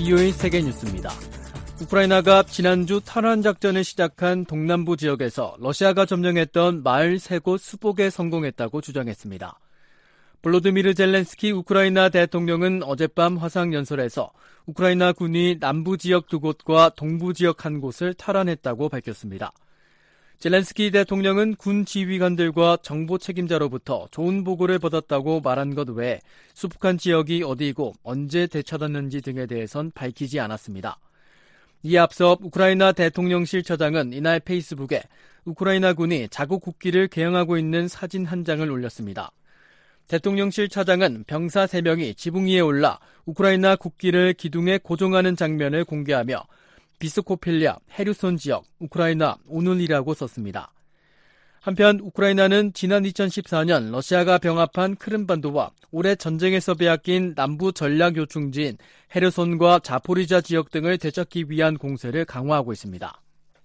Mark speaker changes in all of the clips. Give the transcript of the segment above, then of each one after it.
Speaker 1: VOA 세계뉴스입니다. 우크라이나가 지난주 탈환 작전을 시작한 동남부 지역에서 러시아가 점령했던 마을 3곳 수복에 성공했다고 주장했습니다. 볼로드미르 젤렌스키 우크라이나 대통령은 어젯밤 화상연설에서 우크라이나 군이 남부 지역 2곳과 동부 지역 1곳을 탈환했다고 밝혔습니다. 젤렌스키 대통령은 군 지휘관들과 정보 책임자로부터 좋은 보고를 받았다고 말한 것 외에 수복한 지역이 어디이고 언제 되찾았는지 등에 대해선 밝히지 않았습니다. 이에 앞서 우크라이나 대통령실 처장은 이날 페이스북에 우크라이나 군이 자국 국기를 개영하고 있는 사진 한 장을 올렸습니다. 대통령실 차장은 병사 3명이 지붕 위에 올라 우크라이나 국기를 기둥에 고정하는 장면을 공개하며 비스코필리아, 헤르손 지역, 우크라이나, 오늘이라고 썼습니다. 한편 우크라이나는 지난 2014년 러시아가 병합한 크림반도와 올해 전쟁에서 빼앗긴 남부 전략 요충지인 헤르손과 자포리자 지역 등을 되찾기 위한 공세를 강화하고 있습니다.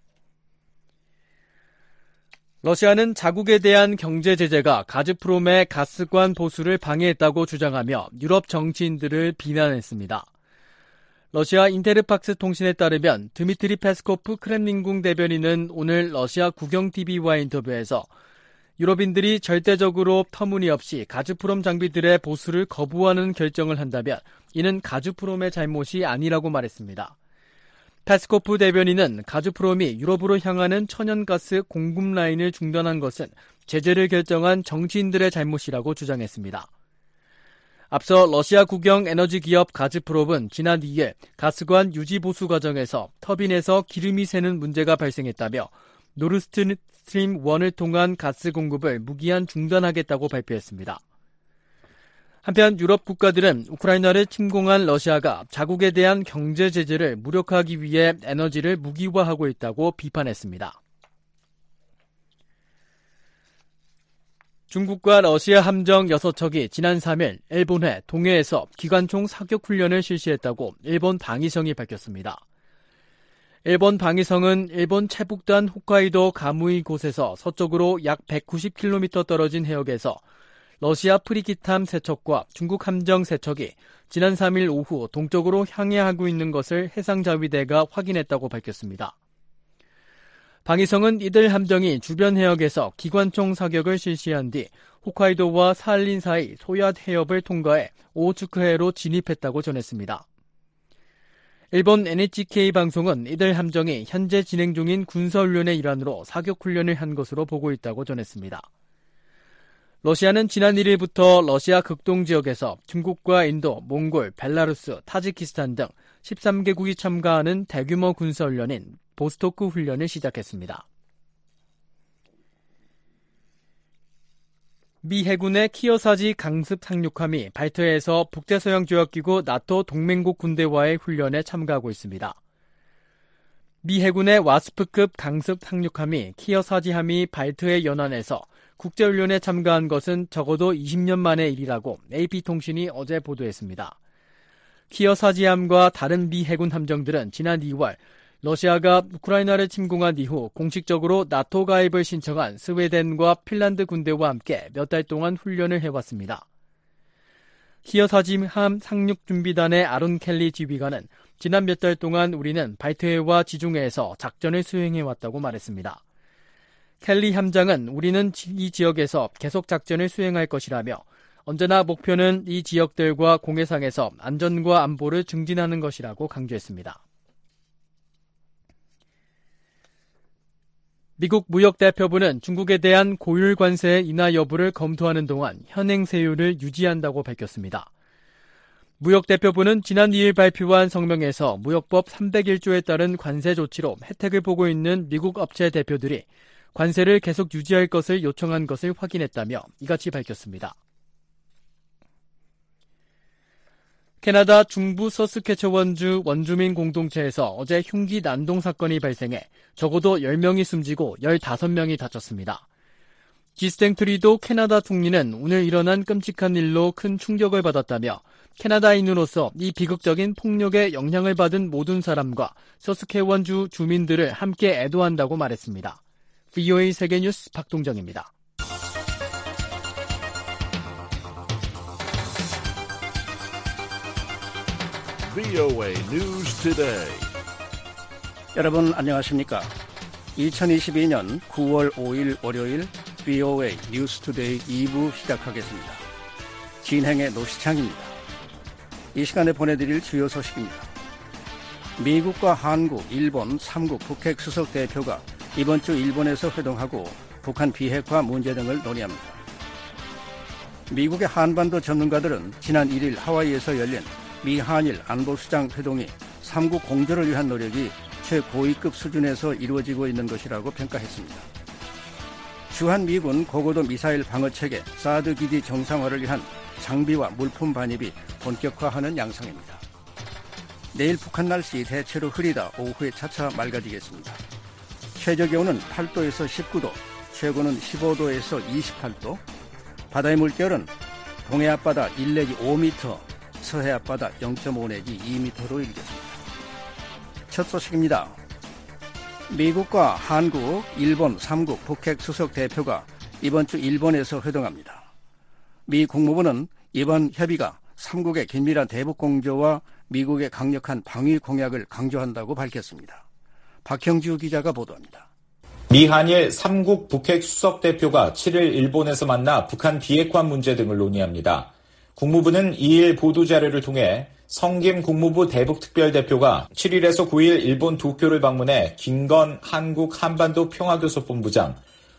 Speaker 1: 러시아는 자국에 대한 경제 제재가 가즈프롬의 가스관 보수를 방해했다고 주장하며 유럽 정치인들을 비난했습니다. 러시아 인테르팍스 통신에 따르면 드미트리 페스코프 크렘린궁 대변인은 오늘 러시아 국영TV와의 인터뷰에서 유럽인들이 절대적으로 터무니없이 가즈프롬 장비들의 보수를 거부하는 결정을 한다면 이는 가즈프롬의 잘못이 아니라고 말했습니다. 페스코프 대변인은 가즈프롬이 유럽으로 향하는 천연가스 공급 라인을 중단한 것은 제재를 결정한 정치인들의 잘못이라고 주장했습니다. 앞서 러시아 국영 에너지 기업 가즈프롬은 지난 2일 가스관 유지 보수 과정에서 터빈에서 기름이 새는 문제가 발생했다며 노르스트림 1을 통한 가스 공급을 무기한 중단하겠다고 발표했습니다. 한편 유럽 국가들은 우크라이나를 침공한 러시아가 자국에 대한 경제 제재를 무력화하기 위해 에너지를 무기화하고 있다고 비판했습니다. 중국과 러시아 함정 6척이 지난 3일 일본해 동해에서 기관총 사격 훈련을 실시했다고 일본 방위성이 밝혔습니다. 일본 방위성은 일본 최북단 홋카이도 가무이 곳에서 서쪽으로 약 190km 떨어진 해역에서 러시아 프리기탐 3척과 중국 함정 3척이 지난 3일 오후 동쪽으로 향해하고 있는 것을 해상자위대가 확인했다고 밝혔습니다. 방위성은 이들 함정이 주변 해역에서 기관총 사격을 실시한 뒤 홋카이도와 사할린 사이 소얏 해협을 통과해 오호츠크해로 진입했다고 전했습니다. 일본 NHK 방송은 이들 함정이 현재 진행 중인 군사훈련의 일환으로 사격훈련을 한 것으로 보고 있다고 전했습니다. 러시아는 지난 1일부터 러시아 극동 지역에서 중국과 인도, 몽골, 벨라루스, 타지키스탄 등 13개국이 참가하는 대규모 군사훈련인 보스토크 훈련을 시작했습니다. 미 해군의 키어사지 강습 상륙함이 발트해에서 북대서양조약기구 나토 동맹국 군대와의 훈련에 참가하고 있습니다. 미 해군의 와스프급 강습 상륙함이 키어사지함이 발트해 연안에서 국제훈련에 참가한 것은 적어도 20년 만의 일이라고 AP통신이 어제 보도했습니다. 키어사지함과 다른 미 해군 함정들은 지난 2월 러시아가 우크라이나를 침공한 이후 공식적으로 나토 가입을 신청한 스웨덴과 핀란드 군대와 함께 몇 달 동안 훈련을 해왔습니다. 키어사지함 상륙준비단의 아론 켈리 지휘관은 지난 몇 달 동안 우리는 발트해와 지중해에서 작전을 수행해왔다고 말했습니다. 켈리 함장은 우리는 이 지역에서 계속 작전을 수행할 것이라며 언제나 목표는 이 지역들과 공해상에서 안전과 안보를 증진하는 것이라고 강조했습니다. 미국 무역대표부는 중국에 대한 고율 관세 인하 여부를 검토하는 동안 현행 세율을 유지한다고 밝혔습니다. 무역대표부는 지난 2일 발표한 성명에서 무역법 301조에 따른 관세 조치로 혜택을 보고 있는 미국 업체 대표들이 관세를 계속 유지할 것을 요청한 것을 확인했다며 이같이 밝혔습니다. 캐나다 중부 서스케처원주 원주민 공동체에서 어제 흉기 난동 사건이 발생해 적어도 10명이 숨지고 15명이 다쳤습니다. 지스탱 트리도 캐나다 총리는 오늘 일어난 끔찍한 일로 큰 충격을 받았다며 캐나다인으로서 이 비극적인 폭력에 영향을 받은 모든 사람과 서스케원주 주민들을 함께 애도한다고 말했습니다. VOA 세계뉴스 박동정입니다.
Speaker 2: VOA News Today.
Speaker 3: 여러분 안녕하십니까? 2022년 9월 5일 월요일 VOA News Today 2부 시작하겠습니다. 진행의 노시창입니다. 이 시간에 보내드릴 주요 소식입니다. 미국과 한국, 일본, 3국 북핵 수석 대표가 이번 주 일본에서 회동하고 북한 비핵화 문제 등을 논의합니다. 미국의 한반도 전문가들은 지난 1일 하와이에서 열린 미한일 안보수장 회동이 3국 공조를 위한 노력이 최고위급 수준에서 이루어지고 있는 것이라고 평가했습니다. 주한 미군 고고도 미사일 방어체계 사드 기지 정상화를 위한 장비와 물품 반입이 본격화하는 양상입니다. 내일 북한 날씨 대체로 흐리다 오후에 차차 맑아지겠습니다. 최저기온은 8도에서 19도, 최고는 15도에서 28도, 바다의 물결은 동해 앞바다 1 내지 5m, 서해 앞바다 0.5 내지 2m로 일겠습니다. 첫 소식입니다. 미국과 한국, 일본, 3국 북핵 수석 대표가 이번 주 일본에서 회동합니다. 미 국무부는 이번 협의가 3국의 긴밀한 대북 공조와 미국의 강력한 방위 공약을 강조한다고 밝혔습니다. 박형주 기자가 보도합니다.
Speaker 4: 미한일 3국 북핵 수석 대표가 7일 일본에서 만나 북한 비핵화 문제 등을 논의합니다. 국무부는 2일 보도자료를 통해 성김 국무부 대북특별대표가 7일에서 9일 일본 도쿄를 방문해 김건 한국 한반도 평화교섭본부장,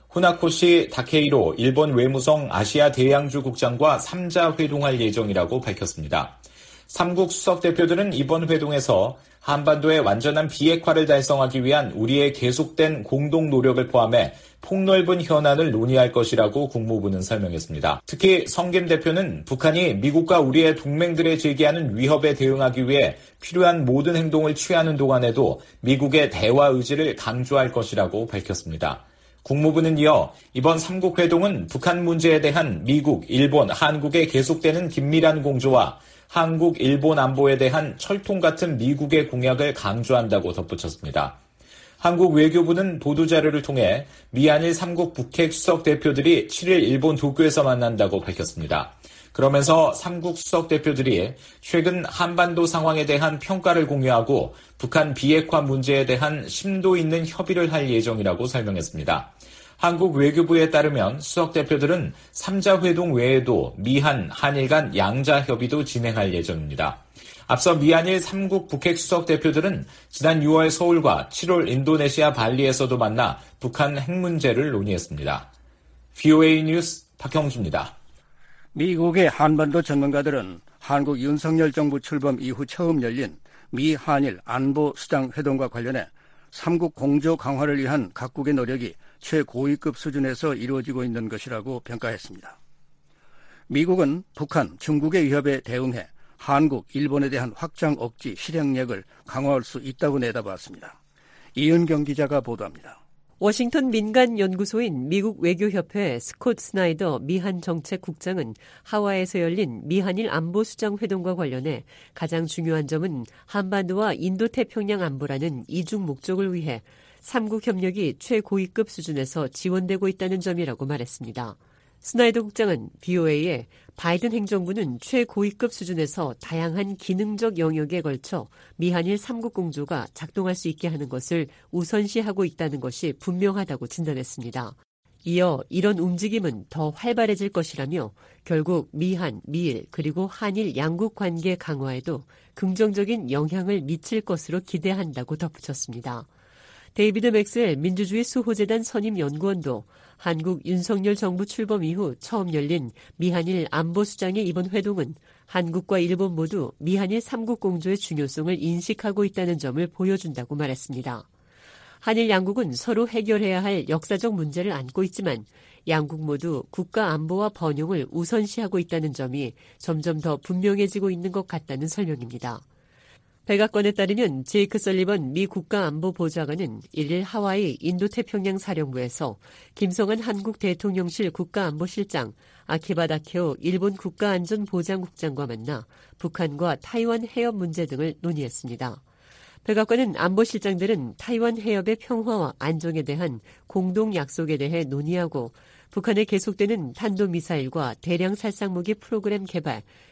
Speaker 4: 후나코시 다케이로 일본 외무성 아시아 대양주 국장과 3자 회동할 예정이라고 밝혔습니다. 3국 수석 대표들은 이번 회동에서 한반도의 완전한 비핵화를 달성하기 위한 우리의 계속된 공동 노력을 포함해 폭넓은 현안을 논의할 것이라고 국무부는 설명했습니다. 특히 성김 대표는 북한이 미국과 우리의 동맹들에 제기하는 위협에 대응하기 위해 필요한 모든 행동을 취하는 동안에도 미국의 대화 의지를 강조할 것이라고 밝혔습니다. 국무부는 이어 이번 3국 회동은 북한 문제에 대한 미국, 일본, 한국의 계속되는 긴밀한 공조와 한국, 일본 안보에 대한 철통 같은 미국의 공약을 강조한다고 덧붙였습니다. 한국 외교부는 보도자료를 통해 미한일 3국 북핵 수석 대표들이 7일 일본 도쿄에서 만난다고 밝혔습니다. 그러면서 3국 수석 대표들이 최근 한반도 상황에 대한 평가를 공유하고 북한 비핵화 문제에 대한 심도 있는 협의를 할 예정이라고 설명했습니다. 한국 외교부에 따르면 수석 대표들은 3자 회동 외에도 미한, 한일 간 양자 협의도 진행할 예정입니다. 앞서 미한일 3국 북핵 수석 대표들은 지난 6월 서울과 7월 인도네시아 발리에서도 만나 북한 핵 문제를 논의했습니다. VOA 뉴스 박형주입니다.
Speaker 3: 미국의 한반도 전문가들은 한국 윤석열 정부 출범 이후 처음 열린 미한일 안보수장 회동과 관련해 3국 공조 강화를 위한 각국의 노력이 최고위급 수준에서 이루어지고 있는 것이라고 평가했습니다. 미국은 북한, 중국의 위협에 대응해 한국, 일본에 대한 확장 억지 실행력을 강화할 수 있다고 내다봤습니다. 이은경 기자가 보도합니다.
Speaker 5: 워싱턴 민간연구소인 미국 외교협회 스콧 스나이더 미한정책국장은 하와이에서 열린 미한일 안보수장 회동과 관련해 가장 중요한 점은 한반도와 인도태평양 안보라는 이중 목적을 위해 3국 협력이 최고위급 수준에서 지원되고 있다는 점이라고 말했습니다. 스나이더 국장은 BOA에 바이든 행정부는 최고위급 수준에서 다양한 기능적 영역에 걸쳐 미한일 3국 공조가 작동할 수 있게 하는 것을 우선시하고 있다는 것이 분명하다고 진단했습니다. 이어 이런 움직임은 더 활발해질 것이라며 결국 미한, 미일 그리고 한일 양국 관계 강화에도 긍정적인 영향을 미칠 것으로 기대한다고 덧붙였습니다. 데이비드 맥스웰 민주주의 수호재단 선임연구원도 한국 윤석열 정부 출범 이후 처음 열린 미한일 안보수장의 이번 회동은 한국과 일본 모두 미한일 3국 공조의 중요성을 인식하고 있다는 점을 보여준다고 말했습니다. 한일 양국은 서로 해결해야 할 역사적 문제를 안고 있지만 양국 모두 국가 안보와 번영을 우선시하고 있다는 점이 점점 더 분명해지고 있는 것 같다는 설명입니다. 백악관에 따르면 제이크 설리번 미 국가안보보좌관은 1일 하와이 인도태평양 사령부에서 김성한 한국 대통령실 국가안보실장, 아키바 다케오 일본 국가안전보장국장과 만나 북한과 타이완 해협 문제 등을 논의했습니다. 백악관은 안보실장들은 타이완 해협의 평화와 안정에 대한 공동 약속에 대해 논의하고 북한의 계속되는 탄도미사일과 대량 살상무기 프로그램 개발,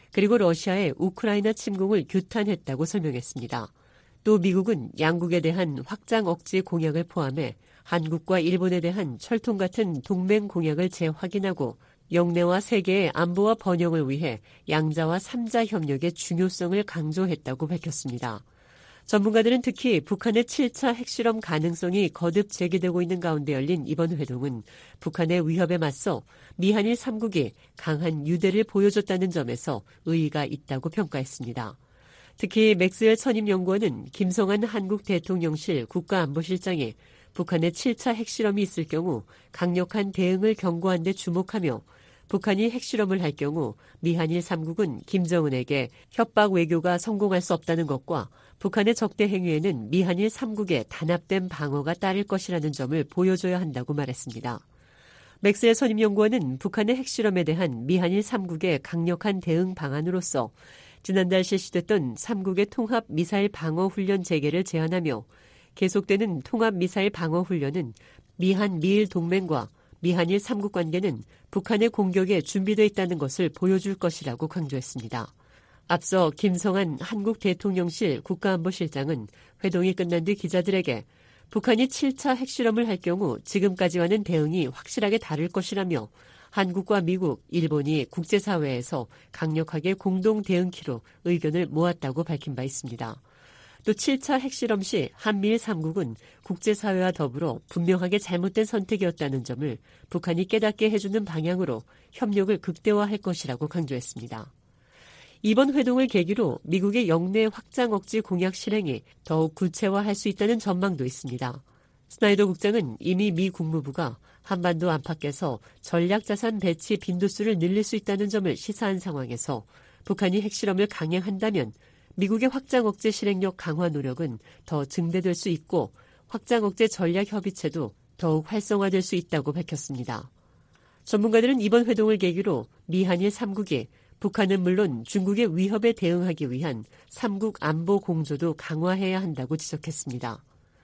Speaker 5: 그리고 러시아의 우크라이나 침공을 규탄했다고 설명했습니다. 또 미국은 양국에 대한 확장 억제 공약을 포함해 한국과 일본에 대한 철통 같은 동맹 공약을 재확인하고 영내와 세계의 안보와 번영을 위해 양자와 3자 협력의 중요성을 강조했다고 밝혔습니다. 전문가들은 특히 북한의 7차 핵실험 가능성이 거듭 제기되고 있는 가운데 열린 이번 회동은 북한의 위협에 맞서 미한일 3국이 강한 유대를 보여줬다는 점에서 의의가 있다고 평가했습니다. 특히 맥스웰 선임연구원은 김성한 한국 대통령실 국가안보실장이 북한의 7차 핵실험이 있을 경우 강력한 대응을 경고한 데 주목하며 북한이 핵실험을 할 경우 미한일 3국은 김정은에게 협박 외교가 성공할 수 없다는 것과 북한의 적대 행위에는 미한일 3국의 단합된 방어가 따를 것이라는 점을 보여줘야 한다고 말했습니다. 맥스웰 선임연구원은 북한의 핵실험에 대한 미한일 3국의 강력한 대응 방안으로서 지난달 실시됐던 3국의 통합 미사일 방어 훈련 재개를 제안하며 계속되는 통합 미사일 방어 훈련은 미한 미일 동맹과 미한일 3국 관계는 북한의 공격에 준비되어 있다는 것을 보여줄 것이라고 강조했습니다. 앞서 김성한 한국 대통령실 국가안보실장은 회동이 끝난 뒤 기자들에게 북한이 7차 핵실험을 할 경우 지금까지와는 대응이 확실하게 다를 것이라며 한국과 미국, 일본이 국제사회에서 강력하게 공동 대응키로 의견을 모았다고 밝힌 바 있습니다. 또 7차 핵실험 시 한미일 3국은 국제사회와 더불어 분명하게 잘못된 선택이었다는 점을 북한이 깨닫게 해주는 방향으로 협력을 극대화할 것이라고 강조했습니다. 이번 회동을 계기로 미국의 영내 확장 억지 공약 실행이 더욱 구체화할 수 있다는 전망도 있습니다. 스나이더 국장은 이미 미 국무부가 한반도 안팎에서 전략자산 배치 빈도수를 늘릴 수 있다는 점을 시사한 상황에서 북한이 핵실험을 강행한다면 미국의 확장 억제 실행력 강화 노력은 더 증대될 수 있고 확장 억제 전략 협의체도 더욱 활성화될 수 있다고 밝혔습니다. 전문가들은 이번 회동을 계기로 미한일 3국이 북한은 물론 중국의 위협에 대응하기 위한 3국 안보 공조도 강화해야 한다고 지적했습니다.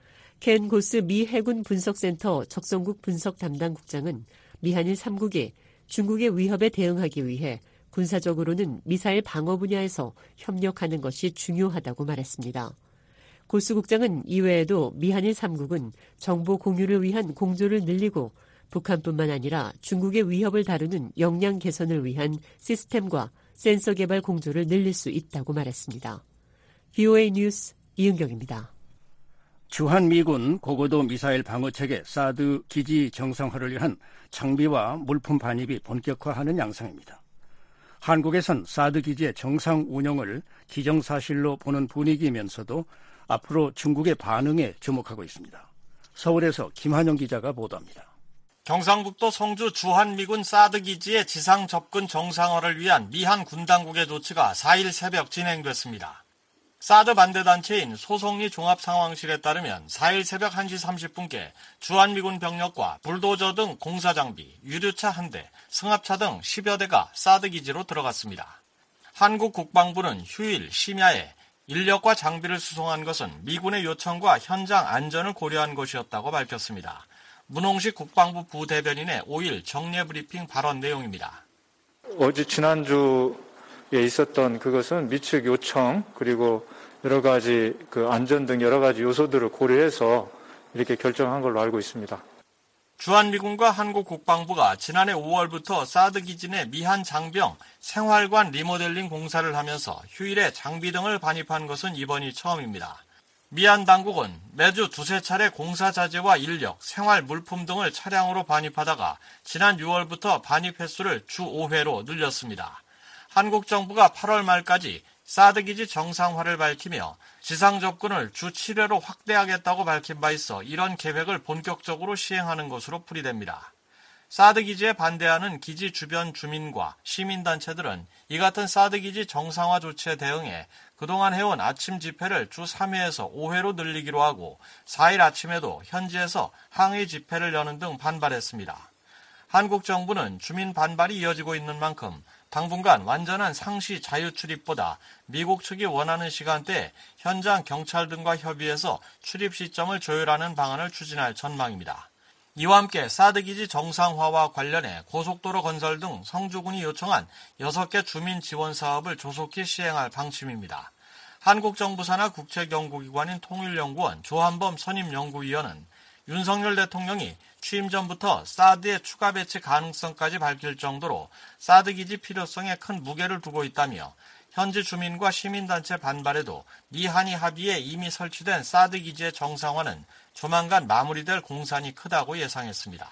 Speaker 5: 켄 고스 미 해군 분석센터 적성국 분석 담당 국장은 미한일 3국이 중국의 위협에 대응하기 위해 군사적으로는 미사일 방어 분야에서 협력하는 것이 중요하다고 말했습니다. 고스 국장은 이외에도 미한일 3국은 정보 공유를 위한 공조를 늘리고 북한뿐만 아니라 중국의 위협을 다루는 역량 개선을 위한 시스템과 센서 개발 공조를 늘릴 수 있다고 말했습니다. VOA 뉴스 이은경입니다.
Speaker 3: 주한미군 고고도 미사일 방어체계 사드 기지 정상화를 위한 장비와 물품 반입이 본격화하는 양상입니다. 한국에선 사드 기지의 정상 운영을 기정사실로 보는 분위기이면서도 앞으로 중국의 반응에 주목하고 있습니다. 서울에서 김한영 기자가 보도합니다.
Speaker 6: 경상북도 성주 주한미군 사드 기지의 지상 접근 정상화를 위한 미한 군 당국의 조치가 4일 새벽 진행됐습니다. 사드 반대단체인 소송리 종합상황실에 따르면 4일 새벽 1시 30분께 주한미군 병력과 불도저 등 공사장비, 유류차 1대, 승합차 등 10여 대가 사드 기지로 들어갔습니다. 한국 국방부는 휴일 심야에 인력과 장비를 수송한 것은 미군의 요청과 현장 안전을 고려한 것이었다고 밝혔습니다. 문홍식 국방부 부대변인의 5일 정례 브리핑 발언 내용입니다.
Speaker 7: 지난주에 있었던 그것은 미측 요청 그리고 여러 가지 안전 등 여러 가지 요소들을 고려해서 이렇게 결정한 걸로 알고 있습니다.
Speaker 6: 주한미군과 한국 국방부가 지난해 5월부터 사드 기지 내 미한 장병 생활관 리모델링 공사를 하면서 휴일에 장비 등을 반입한 것은 이번이 처음입니다. 미한 당국은 매주 두세 차례 공사 자재와 인력, 생활 물품 등을 차량으로 반입하다가 지난 6월부터 반입 횟수를 주 5회로 늘렸습니다. 한국 정부가 8월 말까지 사드 기지 정상화를 밝히며 지상 접근을 주 7회로 확대하겠다고 밝힌 바 있어 이런 계획을 본격적으로 시행하는 것으로 풀이됩니다. 사드 기지에 반대하는 기지 주변 주민과 시민단체들은 이 같은 사드 기지 정상화 조치에 대응해 그동안 해온 아침 집회를 주 3회에서 5회로 늘리기로 하고 4일 아침에도 현지에서 항의 집회를 여는 등 반발했습니다. 한국 정부는 주민 반발이 이어지고 있는 만큼 당분간 완전한 상시 자유 출입보다 미국 측이 원하는 시간대에 현장 경찰 등과 협의해서 출입 시점을 조율하는 방안을 추진할 전망입니다. 이와 함께 사드 기지 정상화와 관련해 고속도로 건설 등 성주군이 요청한 6개 주민 지원 사업을 조속히 시행할 방침입니다. 한국 정부 산하 국책연구기관인 통일연구원 조한범 선임연구위원은 윤석열 대통령이 취임 전부터 사드의 추가 배치 가능성까지 밝힐 정도로 사드 기지 필요성에 큰 무게를 두고 있다며 현지 주민과 시민단체 반발에도 미한이 합의에 이미 설치된 사드 기지의 정상화는 조만간 마무리될 공산이 크다고 예상했습니다.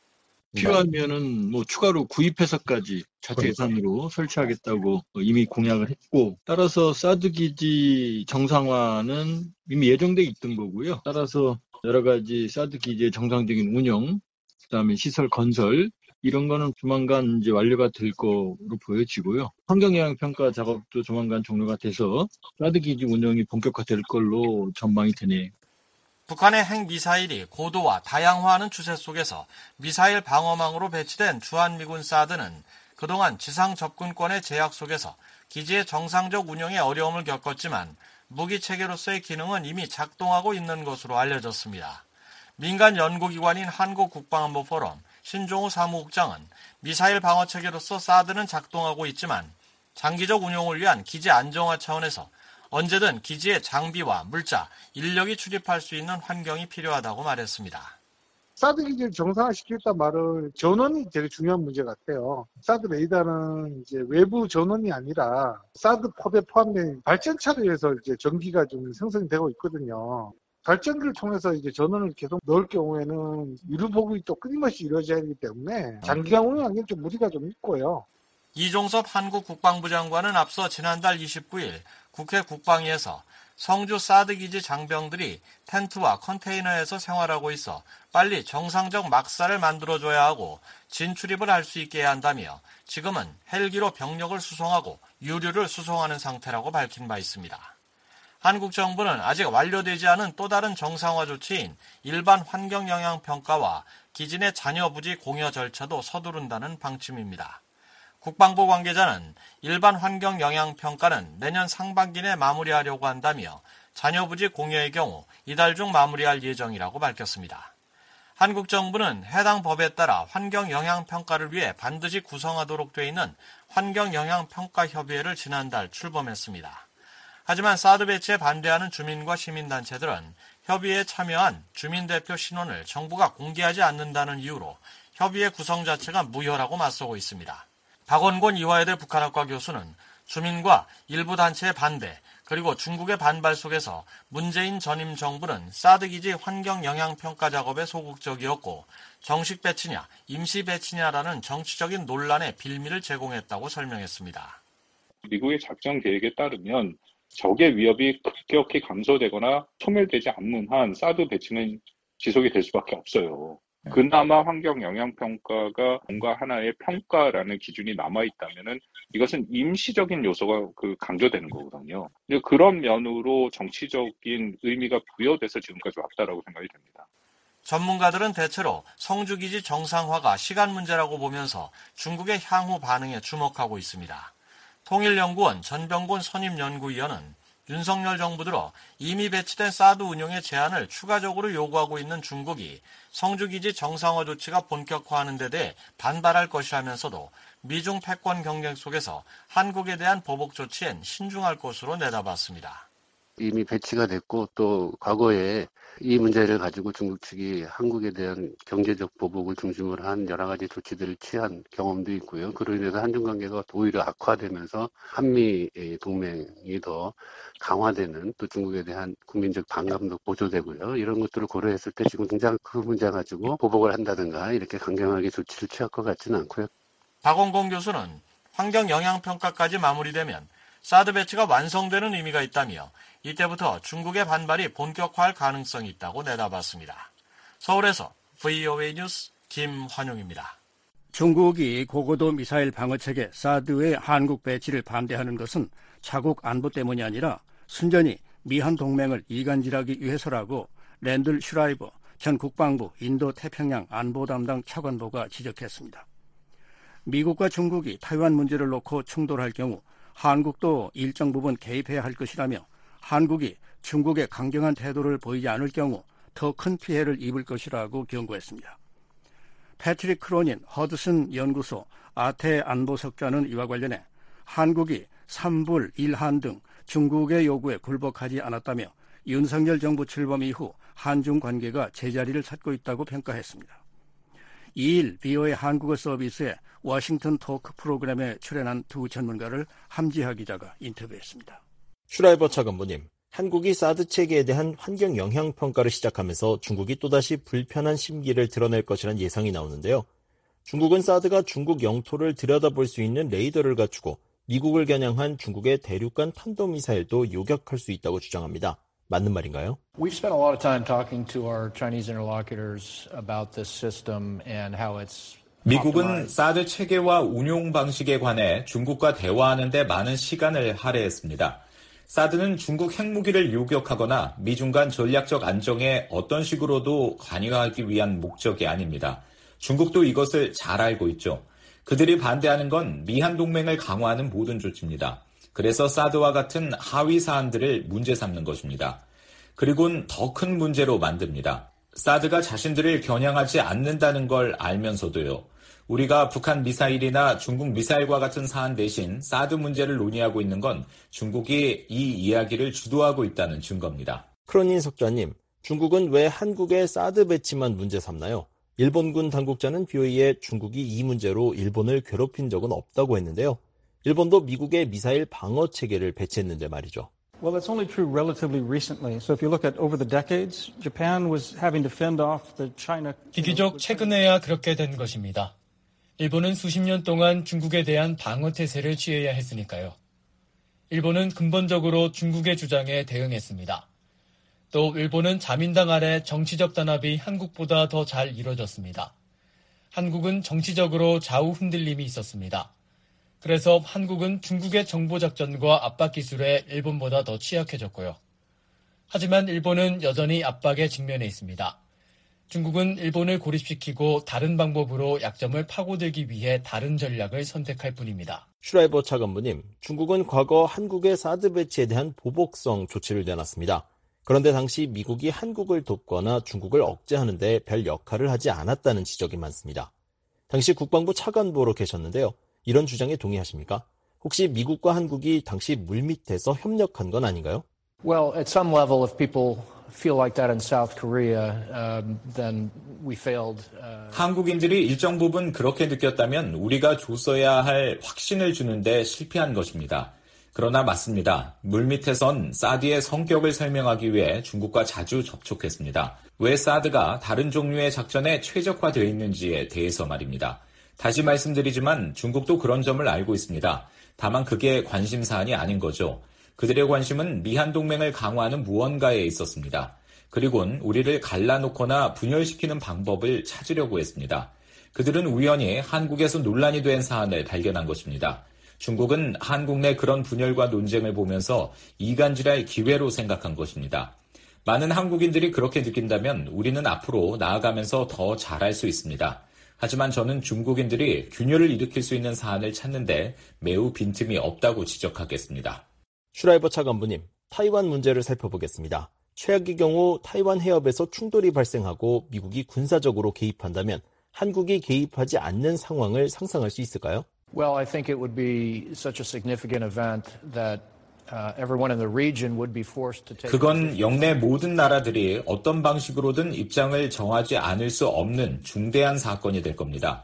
Speaker 8: 필요하면은 추가로 구입해서까지 자체 예산으로 설치하겠다고 이미 공약을 했고, 따라서 사드 기지 정상화는 이미 예정돼 있던 거고요. 따라서 여러 가지 사드 기지의 정상적인 운영, 그다음에 시설 건설 이런 거는 조만간 이제 완료가 될 거로 보여지고요. 환경영향평가 작업도 조만간 종료가 돼서 사드 기지 운영이 본격화될 걸로 전망이 되네요.
Speaker 6: 북한의 핵미사일이 고도화, 다양화하는 추세 속에서 미사일 방어망으로 배치된 주한미군 사드는 그동안 지상 접근권의 제약 속에서 기지의 정상적 운영에 어려움을 겪었지만 무기 체계로서의 기능은 이미 작동하고 있는 것으로 알려졌습니다. 민간 연구기관인 한국국방안보포럼 신종우 사무국장은 미사일 방어 체계로서 사드는 작동하고 있지만 장기적 운용을 위한 기지 안정화 차원에서 언제든 기지에 장비와 물자, 인력이 출입할 수 있는 환경이 필요하다고 말했습니다.
Speaker 9: 사드 기지를 정상화시키겠다는 말은 전원이 되게 중요한 문제 같아요. 사드 레이더는 이제 외부 전원이 아니라 사드 헙에 포함된 발전차를 위해서 이제 전기가 좀 생성이 되고 있거든요. 발전기를 통해서 이제 전원을 계속 넣을 경우에는 유류 보급이 또 끊임없이 이루어져야 하기 때문에 장기간 운영하기는 좀 무리가 좀 있고요.
Speaker 6: 이종섭 한국 국방부 장관은 앞서 지난달 29일 국회 국방위에서 성주 사드 기지 장병들이 텐트와 컨테이너에서 생활하고 있어 빨리 정상적 막사를 만들어줘야 하고 진출입을 할 수 있게 해야 한다며 지금은 헬기로 병력을 수송하고 유류를 수송하는 상태라고 밝힌 바 있습니다. 한국 정부는 아직 완료되지 않은 또 다른 정상화 조치인 일반 환경영향평가와 기지 내 잔여부지 공여 절차도 서두른다는 방침입니다. 국방부 관계자는 일반 환경영향평가는 내년 상반기 내 마무리하려고 한다며 잔여부지 공여의 경우 이달 중 마무리할 예정이라고 밝혔습니다. 한국 정부는 해당 법에 따라 환경영향평가를 위해 반드시 구성하도록 돼 있는 환경영향평가협의회를 지난달 출범했습니다. 하지만 사드 배치에 반대하는 주민과 시민단체들은 협의회에 참여한 주민대표 신원을 정부가 공개하지 않는다는 이유로 협의회 구성 자체가 무효라고 맞서고 있습니다. 박원곤 이화여대 북한학과 교수는 주민과 일부 단체의 반대, 그리고 중국의 반발 속에서 문재인 전임 정부는 사드 기지 환경영향평가 작업에 소극적이었고 정식 배치냐 임시 배치냐라는 정치적인 논란의 빌미를 제공했다고 설명했습니다.
Speaker 10: 미국의 작전 계획에 따르면 적의 위협이 급격히 감소되거나 소멸되지 않는 한 사드 배치는 지속이 될 수밖에 없어요. 그나마 환경영향평가가 뭔가 하나의 평가라는 기준이 남아있다면은 이것은 임시적인 요소가 강조되는 거거든요. 그런 면으로 정치적인 의미가 부여돼서 지금까지 왔다라고 생각이 됩니다.
Speaker 6: 전문가들은 대체로 성주기지 정상화가 시간 문제라고 보면서 중국의 향후 반응에 주목하고 있습니다. 통일연구원 전병곤 선임연구위원은 윤석열 정부 들어 이미 배치된 사드 운용의 제한을 추가적으로 요구하고 있는 중국이 성주기지 정상화 조치가 본격화하는 데 대해 반발할 것이라면서도 미중 패권 경쟁 속에서 한국에 대한 보복 조치엔 신중할 것으로 내다봤습니다.
Speaker 11: 이미 배치가 됐고 또 과거에 이 문제를 가지고 중국 측이 한국에 대한 경제적 보복을 중심으로 한 여러 가지 조치들을 취한 경험도 있고요. 그로 인해서 한중 관계가 오히려 악화되면서 한미 동맹이 더 강화되는, 또 중국에 대한 국민적 반감도 보조되고요. 이런 것들을 고려했을 때 지금 당장 그 문제 가지고 보복을 한다든가 이렇게 강경하게 조치를 취할 것 같지는 않고요.
Speaker 6: 박원공 교수는 환경영향평가까지 마무리되면 사드 배치가 완성되는 의미가 있다며 이때부터 중국의 반발이 본격화할 가능성이 있다고 내다봤습니다. 서울에서 VOA 뉴스 김환용입니다.
Speaker 3: 중국이 고고도 미사일 방어체계 사드의 한국 배치를 반대하는 것은 자국 안보 때문이 아니라 순전히 미한 동맹을 이간질하기 위해서라고 랜들 슈라이버 전 국방부 인도태평양 안보 담당 차관보가 지적했습니다. 미국과 중국이 타이완 문제를 놓고 충돌할 경우 한국도 일정 부분 개입해야 할 것이라며 한국이 중국의 강경한 태도를 보이지 않을 경우 더 큰 피해를 입을 것이라고 경고했습니다. 패트릭 크로닌 허드슨 연구소 아태 안보석자는 이와 관련해 한국이 삼불, 일한 등 중국의 요구에 굴복하지 않았다며 윤석열 정부 출범 이후 한중 관계가 제자리를 찾고 있다고 평가했습니다. 2일 BO의 한국어 서비스에 워싱턴 토크 프로그램에 출연한 두 전문가를 함지하 기자가 인터뷰했습니다.
Speaker 12: 슈라이버 차관보님, 한국이 사드 체계에 대한 환경 영향 평가를 시작하면서 중국이 또다시 불편한 심기를 드러낼 것이란 예상이 나오는데요. 중국은 사드가 중국 영토를 들여다볼 수 있는 레이더를 갖추고 미국을 겨냥한 중국의 대륙간 탄도미사일도 요격할 수 있다고 주장합니다. 맞는 말인가요?
Speaker 13: We've spent a lot of time talking to our Chinese interlocutors about this system and how it's
Speaker 4: 미국은 사드 체계와 운용 방식에 관해 중국과 대화하는 데 많은 시간을 할애했습니다. 사드는 중국 핵무기를 요격하거나 미중 간 전략적 안정에 어떤 식으로도 관여하기 위한 목적이 아닙니다. 중국도 이것을 잘 알고 있죠. 그들이 반대하는 건 미한 동맹을 강화하는 모든 조치입니다. 그래서 사드와 같은 하위 사안들을 문제 삼는 것입니다. 그리고는 더 큰 문제로 만듭니다. 사드가 자신들을 겨냥하지 않는다는 걸 알면서도요. 우리가 북한 미사일이나 중국 미사일과 같은 사안 대신 사드 문제를 논의하고 있는 건 중국이 이 이야기를 주도하고 있다는 증거입니다.
Speaker 12: 크로닌 석좌님, 중국은 왜 한국의 사드 배치만 문제 삼나요? 일본군 당국자는 BOE에 중국이 이 문제로 일본을 괴롭힌 적은 없다고 했는데요. 일본도 미국의 미사일 방어 체계를 배치했는데 말이죠.
Speaker 14: Well, that's only true relatively recently. So if you look at over the decades, Japan was having to fend off the China.
Speaker 1: 비교적 최근에야 그렇게 된 것입니다. 일본은 수십 년 동안 중국에 대한 방어 태세를 취해야 했으니까요. 일본은 근본적으로 중국의 주장에 대응했습니다. 또 일본은 자민당 아래 정치적 단합이 한국보다 더 잘 이뤄졌습니다. 한국은 정치적으로 좌우 흔들림이 있었습니다. 그래서 한국은 중국의 정보작전과 압박 기술에 일본보다 더 취약해졌고요. 하지만 일본은 여전히 압박에 직면해 있습니다. 중국은 일본을 고립시키고 다른 방법으로 약점을 파고들기 위해 다른 전략을 선택할 뿐입니다.
Speaker 12: 슈라이버 차관보님, 중국은 과거 한국의 사드 배치에 대한 보복성 조치를 내놨습니다. 그런데 당시 미국이 한국을 돕거나 중국을 억제하는 데 별 역할을 하지 않았다는 지적이 많습니다. 당시 국방부 차관보로 계셨는데요. 이런 주장에 동의하십니까? 혹시 미국과 한국이 당시 물밑에서 협력한 건 아닌가요?
Speaker 13: Well, at some level, if people feel like that in South Korea, then we failed.
Speaker 4: 한국인들이 일정 부분 그렇게 느꼈다면 우리가 줬어야 할 확신을 주는데 실패한 것입니다. 그러나 맞습니다. 물밑에선 사드의 성격을 설명하기 위해 중국과 자주 접촉했습니다. 왜 사드가 다른 종류의 작전에 최적화되어 있는지에 대해서 말입니다. 다시 말씀드리지만 중국도 그런 점을 알고 있습니다. 다만 그게 관심사안이 아닌 거죠. 그들의 관심은 미한 동맹을 강화하는 무언가에 있었습니다. 그리고는 우리를 갈라놓거나 분열시키는 방법을 찾으려고 했습니다. 그들은 우연히 한국에서 논란이 된 사안을 발견한 것입니다. 중국은 한국 내 그런 분열과 논쟁을 보면서 이간질할 기회로 생각한 것입니다. 많은 한국인들이 그렇게 느낀다면 우리는 앞으로 나아가면서 더 잘할 수 있습니다. 하지만 저는 중국인들이 균열을 일으킬 수 있는 사안을 찾는데 매우 빈틈이 없다고 지적하겠습니다.
Speaker 12: 슈라이버 차관보님, 타이완 문제를 살펴보겠습니다. 최악의 경우 타이완 해협에서 충돌이 발생하고 미국이 군사적으로 개입한다면 한국이 개입하지 않는 상황을 상상할 수 있을까요?
Speaker 13: Well, I think it would be such a significant event that everyone in the region would be forced to take.
Speaker 4: 그건 영내 모든 나라들이 어떤 방식으로든 입장을 정하지 않을 수 없는 중대한 사건이 될 겁니다.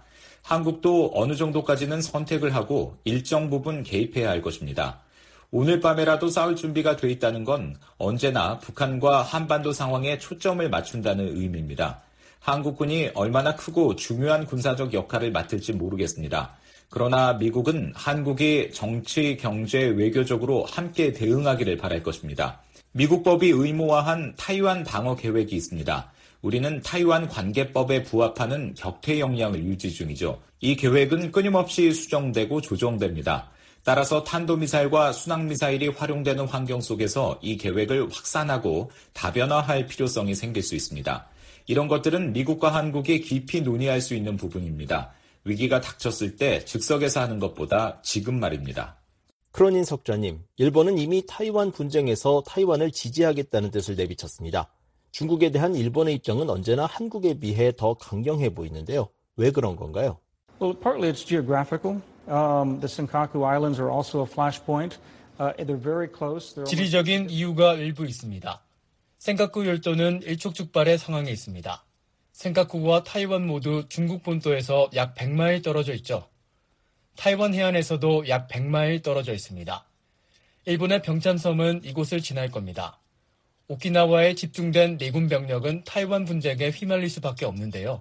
Speaker 4: 한국도 어느 정도까지는 선택을 하고 일정 부분 개입해야 할 것입니다. 오늘 밤에라도 싸울 준비가 돼 있다는 건 언제나 북한과 한반도 상황에 초점을 맞춘다는 의미입니다. 한국군이 얼마나 크고 중요한 군사적 역할을 맡을지 모르겠습니다. 그러나 미국은 한국이 정치, 경제, 외교적으로 함께 대응하기를 바랄 것입니다. 미국법이 의무화한 타이완 방어 계획이 있습니다. 우리는 타이완 관계법에 부합하는 격퇴 역량을 유지 중이죠. 이 계획은 끊임없이 수정되고 조정됩니다. 따라서 탄도미사일과 순항미사일이 활용되는 환경 속에서 이 계획을 확산하고 다변화할 필요성이 생길 수 있습니다. 이런 것들은 미국과 한국이 깊이 논의할 수 있는 부분입니다. 위기가 닥쳤을 때 즉석에서 하는 것보다 지금 말입니다.
Speaker 12: 크로닌 석좌님, 일본은 이미 타이완 분쟁에서 타이완을 지지하겠다는 뜻을 내비쳤습니다. 중국에 대한 일본의 입장은 언제나 한국에 비해 더 강경해 보이는데요. 왜 그런 건가요?
Speaker 14: Well, partly it's geographical. The Senkaku Islands are also a flashpoint. They're very close.
Speaker 1: 지리적인 이유가 일부 있습니다. 센카쿠 열도는 일촉즉발의 상황에 있습니다. 센카쿠와 타이완 모두 중국 본토에서 약 100마일 떨어져 있죠. 타이완 해안에서도 약 100마일 떨어져 있습니다. 일본의 병참섬은 이곳을 지날 겁니다. 오키나와에 집중된 미군 병력은 타이완 분쟁에 휘말릴 수밖에 없는데요.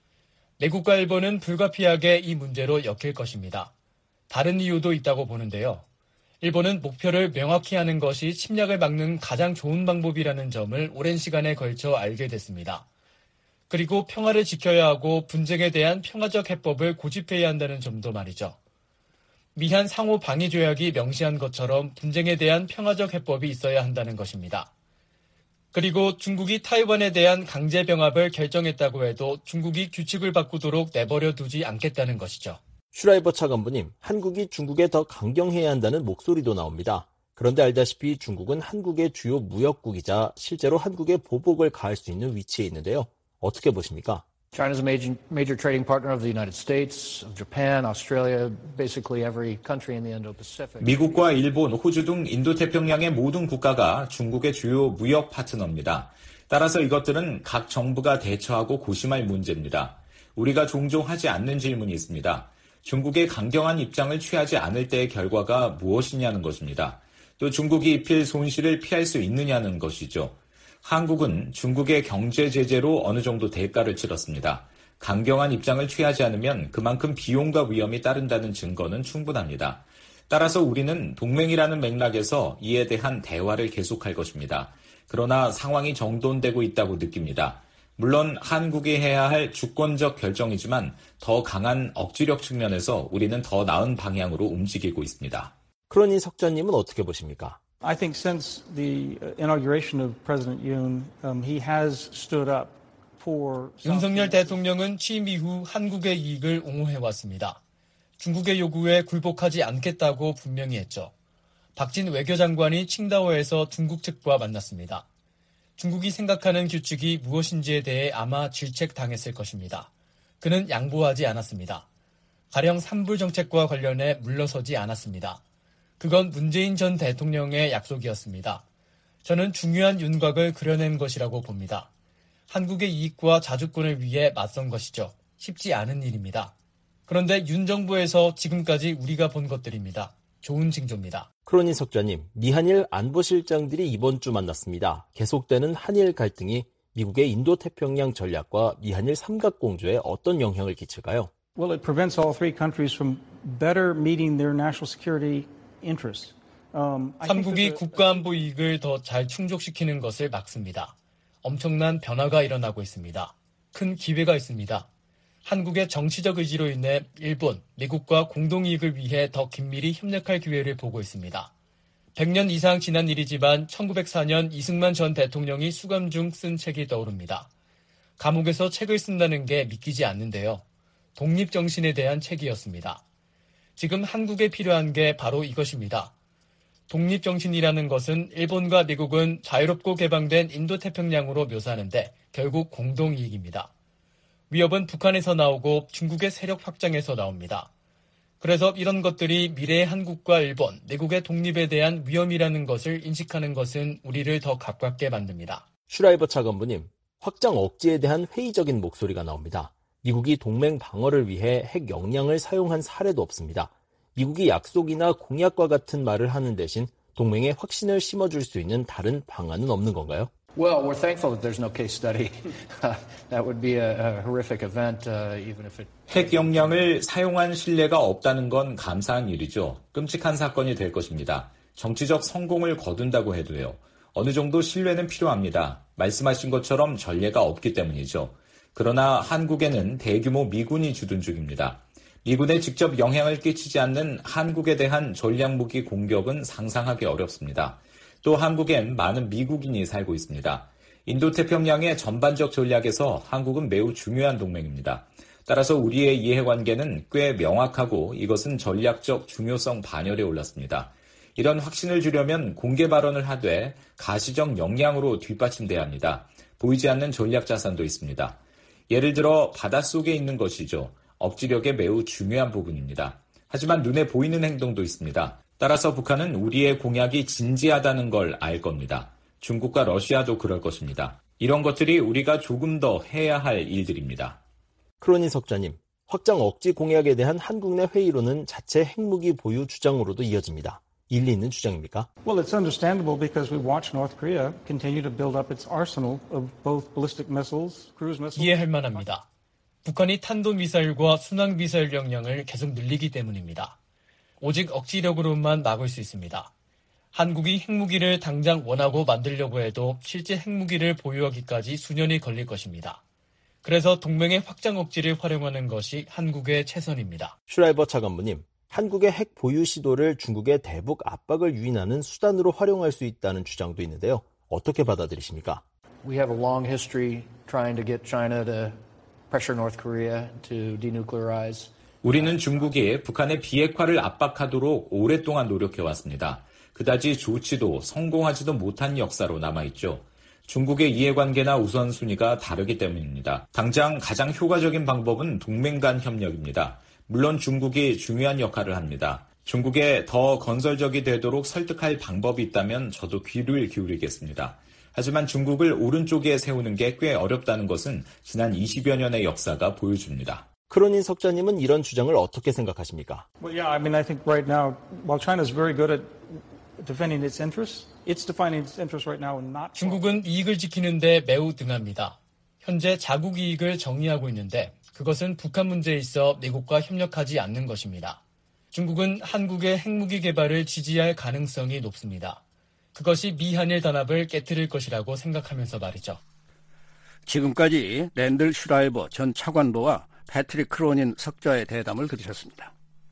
Speaker 1: 미국과 일본은 불가피하게 이 문제로 엮일 것입니다. 다른 이유도 있다고 보는데요. 일본은 목표를 명확히 하는 것이 침략을 막는 가장 좋은 방법이라는 점을 오랜 시간에 걸쳐 알게 됐습니다. 그리고 평화를 지켜야 하고 분쟁에 대한 평화적 해법을 고집해야 한다는 점도 말이죠. 미한 상호 방위 조약이 명시한 것처럼 분쟁에 대한 평화적 해법이 있어야 한다는 것입니다. 그리고 중국이 타이완에 대한 강제 병합을 결정했다고 해도 중국이 규칙을 바꾸도록 내버려 두지 않겠다는 것이죠.
Speaker 12: 슈라이버 차관부님, 한국이 중국에 더 강경해야 한다는 목소리도 나옵니다. 그런데 알다시피 중국은 한국의 주요 무역국이자 실제로 한국의 보복을 가할 수 있는 위치에 있는데요. 어떻게 보십니까?
Speaker 13: China's a major trading partner of the United States, of Japan, Australia, basically every country in the Indo-Pacific.
Speaker 4: 미국과 일본, 호주 등 인도태평양의 모든 국가가 중국의 주요 무역 파트너입니다. 따라서 이것들은 각 정부가 대처하고 고심할 문제입니다. 우리가 종종 하지 않는 질문이 있습니다. 중국의 강경한 입장을 취하지 않을 때의 결과가 무엇이냐는 것입니다. 또 중국이 입힐 손실을 피할 수 있느냐는 것이죠. 한국은 중국의 경제 제재로 어느 정도 대가를 치렀습니다. 강경한 입장을 취하지 않으면 그만큼 비용과 위험이 따른다는 증거는 충분합니다. 따라서 우리는 동맹이라는 맥락에서 이에 대한 대화를 계속할 것입니다. 그러나 상황이 정돈되고 있다고 느낍니다. 물론 한국이 해야 할 주권적 결정이지만 더 강한 억지력 측면에서 우리는 더 나은 방향으로 움직이고 있습니다.
Speaker 12: 그러니 석전님은 어떻게 보십니까?
Speaker 14: I think since the inauguration of President Yoon, he has stood up for.
Speaker 1: 윤석열 대통령은 취임 이후 한국의 이익을 옹호해왔습니다. 중국의 요구에 굴복하지 않겠다고 분명히 했죠. 박진 외교장관이 칭다오에서 중국 측과 만났습니다. 중국이 생각하는 규칙이 무엇인지에 대해 아마 질책당했을 것입니다. 그는 양보하지 않았습니다. 가령 산불 정책과 관련해 물러서지 않았습니다. 그건 문재인 전 대통령의 약속이었습니다. 저는 중요한 윤곽을 그려낸 것이라고 봅니다. 한국의 이익과 자주권을 위해 맞선 것이죠. 쉽지 않은 일입니다. 그런데 윤 정부에서 지금까지 우리가 본 것들입니다. 좋은 징조입니다.
Speaker 12: 크로니 석좌님, 미한일 안보실장들이 이번 주 만났습니다. 계속되는 한일 갈등이 미국의 인도태평양 전략과 미한일 삼각공조에 어떤 영향을 끼칠까요?
Speaker 14: Well, it prevents all three countries from better meeting their national security interests.
Speaker 1: 삼국이 국가안보 이익을 더 잘 충족시키는 것을 막습니다. 엄청난 변화가 일어나고 있습니다. 큰 기회가 있습니다. 한국의 정치적 의지로 인해 일본, 미국과 공동이익을 위해 더 긴밀히 협력할 기회를 보고 있습니다. 100년 이상 지난 일이지만 1904년 이승만 전 대통령이 수감 중 쓴 책이 떠오릅니다. 감옥에서 책을 쓴다는 게 믿기지 않는데요. 독립정신에 대한 책이었습니다. 지금 한국에 필요한 게 바로 이것입니다. 독립정신이라는 것은 일본과 미국은 자유롭고 개방된 인도태평양으로 묘사하는데 결국 공동이익입니다. 위협은 북한에서 나오고 중국의 세력 확장에서 나옵니다. 그래서 이런 것들이 미래의 한국과 일본, 미국의 독립에 대한 위험이라는 것을 인식하는 것은 우리를 더 가깝게 만듭니다.
Speaker 12: 슈라이버 차관부님, 확장 억제에 대한 회의적인 목소리가 나옵니다. 미국이 동맹 방어를 위해 핵 역량을 사용한 사례도 없습니다. 미국이 약속이나 공약과 같은 말을 하는 대신 동맹에 확신을 심어줄 수 있는 다른 방안은 없는 건가요?
Speaker 13: Well, we're thankful that there's no case study. That would be a horrific event, even if it.
Speaker 4: 핵 역량을 사용한 신뢰가 없다는 건 감사한 일이죠. 끔찍한 사건이 될 것입니다. 정치적 성공을 거둔다고 해도요. 어느 정도 신뢰는 필요합니다. 말씀하신 것처럼 전례가 없기 때문이죠. 그러나 한국에는 대규모 미군이 주둔 중입니다. 미군에 직접 영향을 끼치지 않는 한국에 대한 전략무기 공격은 상상하기 어렵습니다. 또 한국엔 많은 미국인이 살고 있습니다. 인도태평양의 전반적 전략에서 한국은 매우 중요한 동맹입니다. 따라서 우리의 이해관계는 꽤 명확하고 이것은 전략적 중요성 반열에 올랐습니다. 이런 확신을 주려면 공개 발언을 하되 가시적 역량으로 뒷받침돼야 합니다. 보이지 않는 전략 자산도 있습니다. 예를 들어 바닷속에 있는 것이죠. 억지력의 매우 중요한 부분입니다. 하지만 눈에 보이는 행동도 있습니다. 따라서 북한은 우리의 공약이 진지하다는 걸 알 겁니다. 중국과 러시아도 그럴 것입니다. 이런 것들이 우리가 조금 더 해야 할 일들입니다.
Speaker 12: 크로닌 석좌님, 확장 억지 공약에 대한 한국 내 회의로는 자체 핵무기 보유 주장으로도 이어집니다. 일리 있는 주장입니까?
Speaker 14: Well, it's understandable because we watch North Korea continue to build up its arsenal of both ballistic missiles, cruise missiles.
Speaker 1: 이해할 만합니다. 북한이 탄도미사일과 순항미사일 역량을 계속 늘리기 때문입니다. 오직 억지력으로만 막을 수 있습니다. 한국이 핵무기를 당장 원하고 만들려고 해도 실제 핵무기를 보유하기까지 수년이 걸릴 것입니다. 그래서 동맹의 확장 억지를 활용하는 것이 한국의 최선입니다.
Speaker 12: 슈라이버 차관부님, 한국의 핵 보유 시도를 중국의 대북 압박을 유인하는 수단으로 활용할 수 있다는 주장도 있는데요. 어떻게 받아들이십니까?
Speaker 13: We have a long history trying to get China to pressure North Korea to denuclearize.
Speaker 4: 우리는 중국이 북한의 비핵화를 압박하도록 오랫동안 노력해왔습니다. 그다지 좋지도 성공하지도 못한 역사로 남아있죠. 중국의 이해관계나 우선순위가 다르기 때문입니다. 당장 가장 효과적인 방법은 동맹 간 협력입니다. 물론 중국이 중요한 역할을 합니다. 중국에 더 건설적이 되도록 설득할 방법이 있다면 저도 귀를 기울이겠습니다. 하지만 중국을 오른쪽에 세우는 게 꽤 어렵다는 것은 지난 20여 년의 역사가 보여줍니다.
Speaker 12: 크로닌 석좌님은 이런 주장을 어떻게 생각하십니까?
Speaker 14: Well, yeah, I mean, I think right now, while China is very good at defending its interests, it's defining its interests right now and not.
Speaker 1: 중국은 이익을 지키는 데 매우 능합니다. 현재 자국 이익을 정리하고 있는데 그것은 북한 문제에 있어 미국과 협력하지 않는 것입니다. 중국은 한국의 핵무기 개발을 지지할 가능성이 높습니다. 그것이 미한일 단합을 깨트릴 것이라고 생각하면서 말이죠.
Speaker 3: 지금까지 랜들 슈라이버 전 차관보와 패트릭 크로닌 석좌의 대담을 들으셨습니다.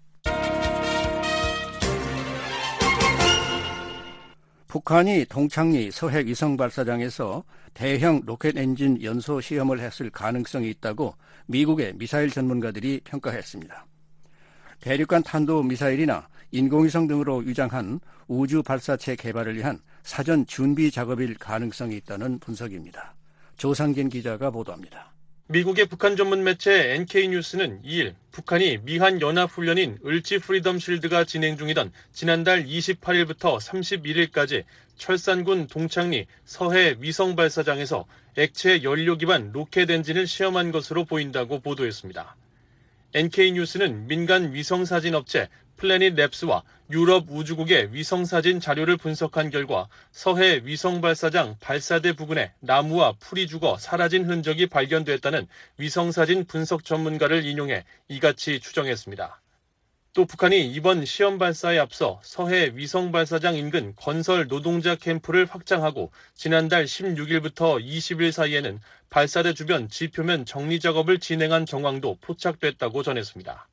Speaker 3: 북한이 동창리 서해 위성 발사장에서 대형 로켓 엔진 연소 시험을 했을 가능성이 있다고 미국의 미사일 전문가들이 평가했습니다. 대륙간 탄도 미사일이나 인공위성 등으로 위장한 우주 발사체 개발을 위한 사전 준비 작업일 가능성이 있다는 분석입니다. 조상진 기자가 보도합니다.
Speaker 15: 미국의 북한 전문 매체 NK뉴스는 2일 북한이 미한 연합훈련인 을지 프리덤 실드가 진행 중이던 지난달 28일부터 31일까지 철산군 동창리 서해 위성 발사장에서 액체 연료 기반 로켓 엔진을 시험한 것으로 보인다고 보도했습니다. NK뉴스는 민간 위성사진 업체 플래닛랩스와 유럽 우주국의 위성사진 자료를 분석한 결과 서해 위성발사장 발사대 부근에 나무와 풀이 죽어 사라진 흔적이 발견됐다는 위성사진 분석 전문가를 인용해 이같이 추정했습니다. 또 북한이 이번 시험 발사에 앞서 서해 위성발사장 인근 건설 노동자 캠프를 확장하고 지난달 16일부터 20일 사이에는 발사대 주변 지표면 정리 작업을 진행한 정황도 포착됐다고 전했습니다.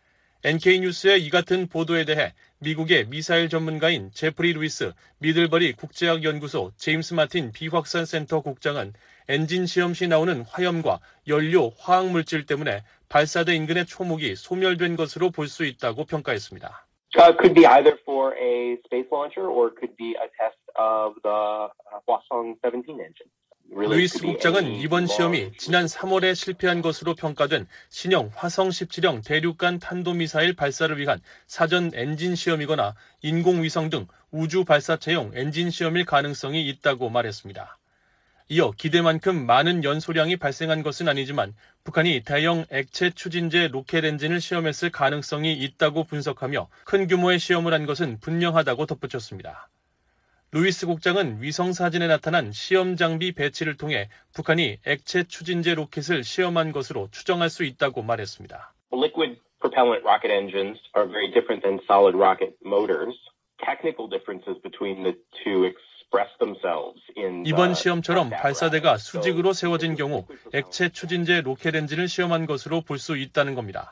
Speaker 15: NK뉴스의 이 같은 보도에 대해 미국의 미사일 전문가인 제프리 루이스 미들버리 국제학연구소 제임스 마틴 비확산센터 국장은 엔진 시험 시 나오는 화염과 연료, 화학물질 때문에 발사대 인근의 초목이 소멸된 것으로 볼 수 있다고 평가했습니다.
Speaker 16: Could be either for a space launcher or could be a test of the Hwasong 17 engine.
Speaker 15: 루이스 국장은 이번 시험이 지난 3월에 실패한 것으로 평가된 신형 화성 17형 대륙간 탄도미사일 발사를 위한 사전 엔진 시험이거나 인공위성 등 우주 발사체용 엔진 시험일 가능성이 있다고 말했습니다. 이어 기대만큼 많은 연소량이 발생한 것은 아니지만 북한이 대형 액체 추진제 로켓 엔진을 시험했을 가능성이 있다고 분석하며 큰 규모의 시험을 한 것은 분명하다고 덧붙였습니다. 루이스 국장은 위성 사진에 나타난 시험 장비 배치를 통해 북한이 액체 추진제 로켓을 시험한 것으로 추정할 수 있다고 말했습니다.
Speaker 16: Liquid propellant rocket engines are very different than solid rocket motors. Technical differences between the two express themselves in
Speaker 15: 이번 시험처럼 발사대가 수직으로 세워진 경우 액체 추진제 로켓 엔진을 시험한 것으로 볼 수 있다는 겁니다.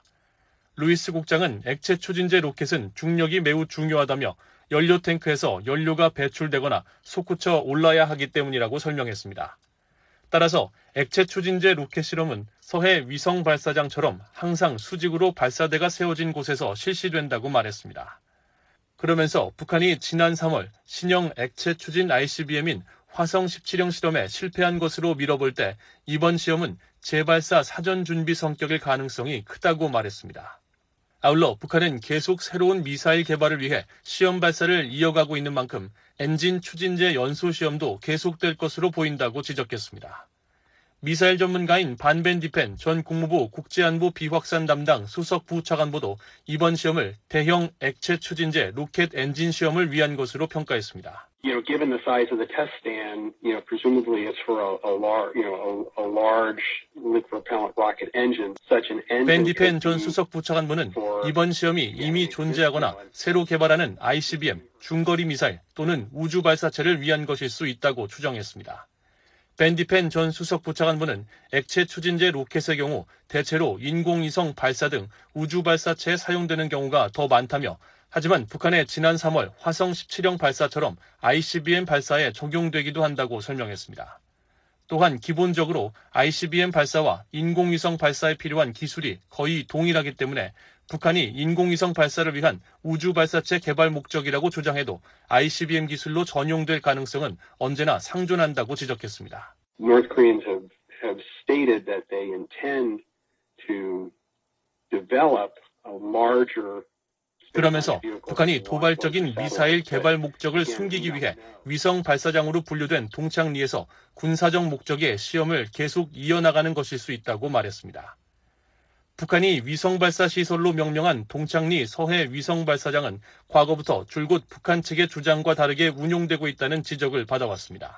Speaker 15: 루이스 국장은 액체 추진제 로켓은 중력이 매우 중요하다며 연료 탱크에서 연료가 배출되거나 솟구쳐 올라야 하기 때문이라고 설명했습니다. 따라서 액체 추진제 로켓 실험은 서해 위성 발사장처럼 항상 수직으로 발사대가 세워진 곳에서 실시된다고 말했습니다. 그러면서 북한이 지난 3월 신형 액체 추진 ICBM인 화성 17형 실험에 실패한 것으로 미뤄볼 때 이번 시험은 재발사 사전 준비 성격일 가능성이 크다고 말했습니다. 아울러 북한은 계속 새로운 미사일 개발을 위해 시험 발사를 이어가고 있는 만큼 엔진 추진제 연소 시험도 계속될 것으로 보인다고 지적했습니다. 미사일 전문가인 반 벤 디펜 전 국무부 국제안보 비확산 담당 수석 부차관보도 이번 시험을 대형 액체 추진제 로켓 엔진 시험을 위한 것으로 평가했습니다.
Speaker 17: Given the size of the test stand, presumably it's for a large liquid propellant rocket engine. Such an engine.
Speaker 15: 벤 디펜 전 수석 부차관보는 이번 시험이 이미 존재하거나 새로 개발하는 ICBM 중거리 미사일 또는 우주 발사체를 위한 것일 수 있다고 추정했습니다. 벤 디펜 전 수석 부차관보는 액체 추진제 로켓의 경우 대체로 인공위성 발사 등 우주 발사체에 사용되는 경우가 더 많다며 하지만 북한의 지난 3월 화성 17형 발사처럼 ICBM 발사에 적용되기도 한다고 설명했습니다. 또한 기본적으로 ICBM 발사와 인공위성 발사에 필요한 기술이 거의 동일하기 때문에 북한이 인공위성 발사를 위한 우주 발사체 개발 목적이라고 주장해도 ICBM 기술로 전용될 가능성은 언제나 상존한다고 지적했습니다.
Speaker 17: North Koreans have stated that they intend to develop a larger
Speaker 15: 그러면서 북한이 도발적인 미사일 개발 목적을 숨기기 위해 위성 발사장으로 분류된 동창리에서 군사적 목적의 시험을 계속 이어나가는 것일 수 있다고 말했습니다. 북한이 위성 발사 시설로 명명한 동창리 서해 위성 발사장은 과거부터 줄곧 북한 측의 주장과 다르게 운용되고 있다는 지적을 받아왔습니다.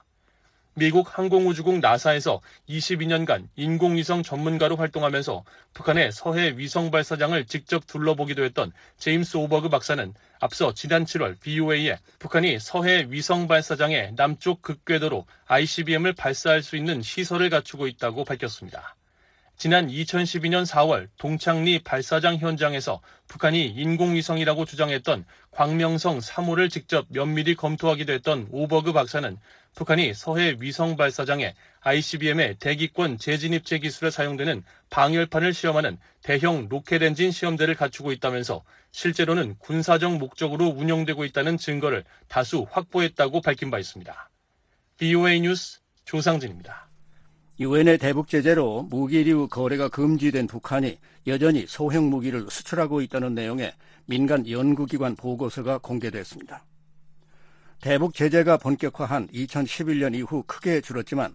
Speaker 15: 미국 항공우주국 나사에서 22년간 인공위성 전문가로 활동하면서 북한의 서해 위성 발사장을 직접 둘러보기도 했던 제임스 오버그 박사는 앞서 지난 7월 VOA에 북한이 서해 위성 발사장의 남쪽 극궤도로 ICBM을 발사할 수 있는 시설을 갖추고 있다고 밝혔습니다. 지난 2012년 4월 동창리 발사장 현장에서 북한이 인공위성이라고 주장했던 광명성 3호를 직접 면밀히 검토하기도 했던 오버그 박사는 북한이 서해 위성 발사장에 ICBM의 대기권 재진입체 기술에 사용되는 방열판을 시험하는 대형 로켓 엔진 시험대를 갖추고 있다면서 실제로는 군사적 목적으로 운영되고 있다는 증거를 다수 확보했다고 밝힌 바 있습니다. VOA 뉴스 조상진입니다.
Speaker 3: 유엔의 대북 제재로 무기류 거래가 금지된 북한이 여전히 소형 무기를 수출하고 있다는 내용의 민간 연구기관 보고서가 공개됐습니다. 대북 제재가 본격화한 2011년 이후 크게 줄었지만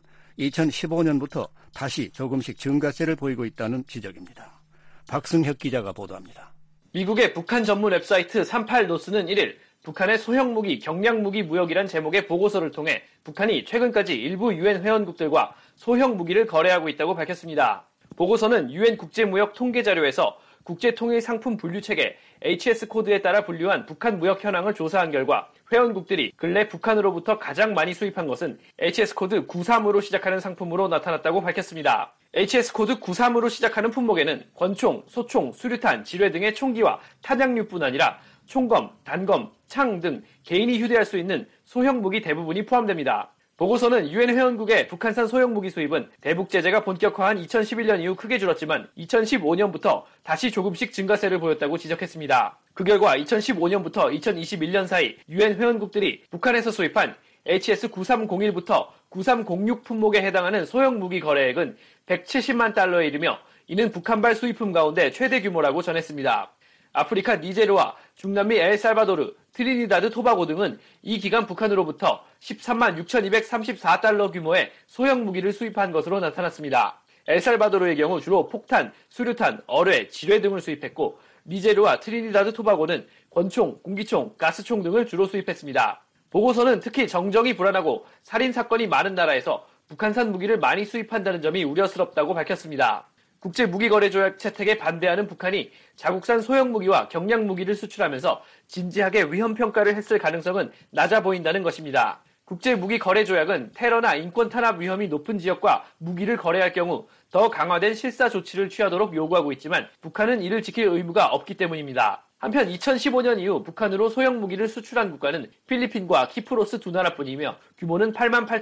Speaker 3: 2015년부터 다시 조금씩 증가세를 보이고 있다는 지적입니다. 박승혁 기자가 보도합니다.
Speaker 18: 미국의 북한 전문 웹사이트 38노스는 1일 북한의 소형무기, 경량무기 무역이란 제목의 보고서를 통해 북한이 최근까지 일부 유엔 회원국들과 소형무기를 거래하고 있다고 밝혔습니다. 보고서는 유엔 국제무역 통계자료에서 국제통일상품 분류체계 HS 코드에 따라 분류한 북한 무역 현황을 조사한 결과 회원국들이 근래 북한으로부터 가장 많이 수입한 것은 HS 코드 93으로 시작하는 상품으로 나타났다고 밝혔습니다. HS 코드 93으로 시작하는 품목에는 권총, 소총, 수류탄, 지뢰 등의 총기와 탄약류뿐 아니라 총검, 단검, 창 등 개인이 휴대할 수 있는 소형 무기 대부분이 포함됩니다. 보고서는 유엔 회원국의 북한산 소형 무기 수입은 대북 제재가 본격화한 2011년 이후 크게 줄었지만 2015년부터 다시 조금씩 증가세를 보였다고 지적했습니다. 그 결과 2015년부터 2021년 사이 유엔 회원국들이 북한에서 수입한 HS-9301부터 9306 품목에 해당하는 소형 무기 거래액은 170만 달러에 이르며 이는 북한발 수입품 가운데 최대 규모라고 전했습니다. 아프리카 니제르와 중남미 엘살바도르, 트리니다드 토바고 등은 이 기간 북한으로부터 13만 6,234달러 규모의 소형 무기를 수입한 것으로 나타났습니다. 엘살바도르의 경우 주로 폭탄, 수류탄, 어뢰, 지뢰 등을 수입했고 니제르와 트리니다드 토바고는 권총, 공기총, 가스총 등을 주로 수입했습니다. 보고서는 특히 정정이 불안하고 살인사건이 많은 나라에서 북한산 무기를 많이 수입한다는 점이 우려스럽다고 밝혔습니다. 국제무기거래조약 채택에 반대하는 북한이 자국산 소형무기와 경량무기를 수출하면서 진지하게 위험평가를 했을 가능성은 낮아 보인다는 것입니다. 국제무기거래조약은 테러나 인권탄압 위험이 높은 지역과 무기를 거래할 경우 더 강화된 실사 조치를 취하도록 요구하고 있지만 북한은 이를 지킬 의무가 없기 때문입니다. 한편 2015년 이후 북한으로 소형무기를 수출한 국가는 필리핀과 키프로스 두 나라뿐이며 규모는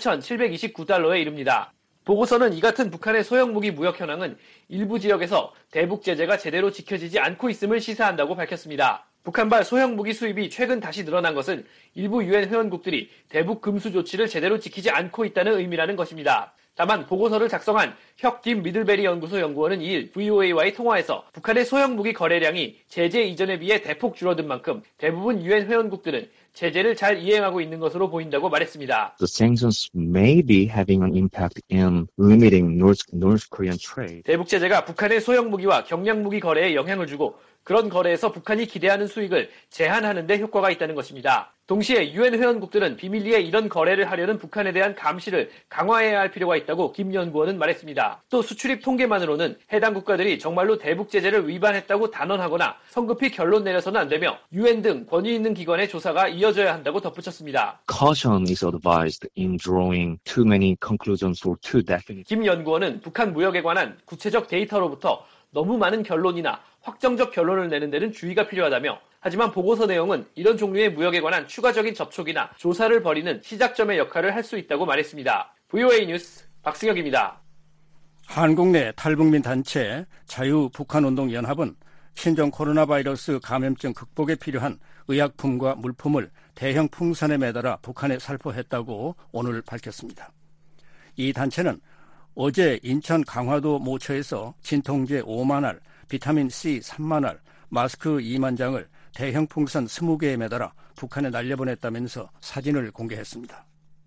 Speaker 18: 88,729달러에 이릅니다. 보고서는 이 같은 북한의 소형무기 무역 현황은 일부 지역에서 대북 제재가 제대로 지켜지지 않고 있음을 시사한다고 밝혔습니다. 북한발 소형 무기 수입이 최근 다시 늘어난 것은 일부 유엔 회원국들이 대북 금수 조치를 제대로 지키지 않고 있다는 의미라는 것입니다. 다만 보고서를 작성한 혁김 미들베리 연구소 연구원은 2일 VOA와의 통화에서 북한의 소형 무기 거래량이 제재 이전에 비해 대폭 줄어든 만큼 대부분 유엔 회원국들은 제재를 잘 이행하고 있는 것으로 보인다고 말했습니다.
Speaker 19: The sanctions may be having an impact in limiting North Korean trade.
Speaker 18: 대북 제재가 북한의 소형 무기와 경량 무기 거래에 영향을 주고 그런 거래에서 북한이 기대하는 수익을 제한하는 데 효과가 있다는 것입니다. 동시에 유엔 회원국들은 비밀리에 이런 거래를 하려는 북한에 대한 감시를 강화해야 할 필요가 있다고 김 연구원은 말했습니다. 또 수출입 통계만으로는 해당 국가들이 정말로 대북 제재를 위반했다고 단언하거나 성급히 결론 내려서는 안 되며 유엔 등 권위 있는 기관의 조사가 이어져야 한다고 덧붙였습니다.
Speaker 19: Caution is advised in drawing too many conclusions or too definite.
Speaker 18: 김 연구원은 북한 무역에 관한 구체적 데이터로부터 너무 많은 결론이나 확정적 결론을 내는 데는 주의가 필요하다며 하지만 보고서 내용은 이런 종류의 무역에 관한 추가적인 접촉이나 조사를 벌이는 시작점의 역할을 할 수 있다고 말했습니다. VOA 뉴스 박승혁입니다.
Speaker 3: 한국 내 탈북민 단체 자유북한운동연합은 신종 코로나 바이러스 감염증 극복에 필요한 의약품과 물품을 대형 풍선에 매달아 북한에 살포했다고 오늘 밝혔습니다. 이 단체는 어제 인천 강화도 모처에서 진통제 5만 알, 비타민C 3만 알, 마스크 2만 장을 대형 풍선 20개에 매달아 북한에 날려보냈다면서 사진을 공개했습니다.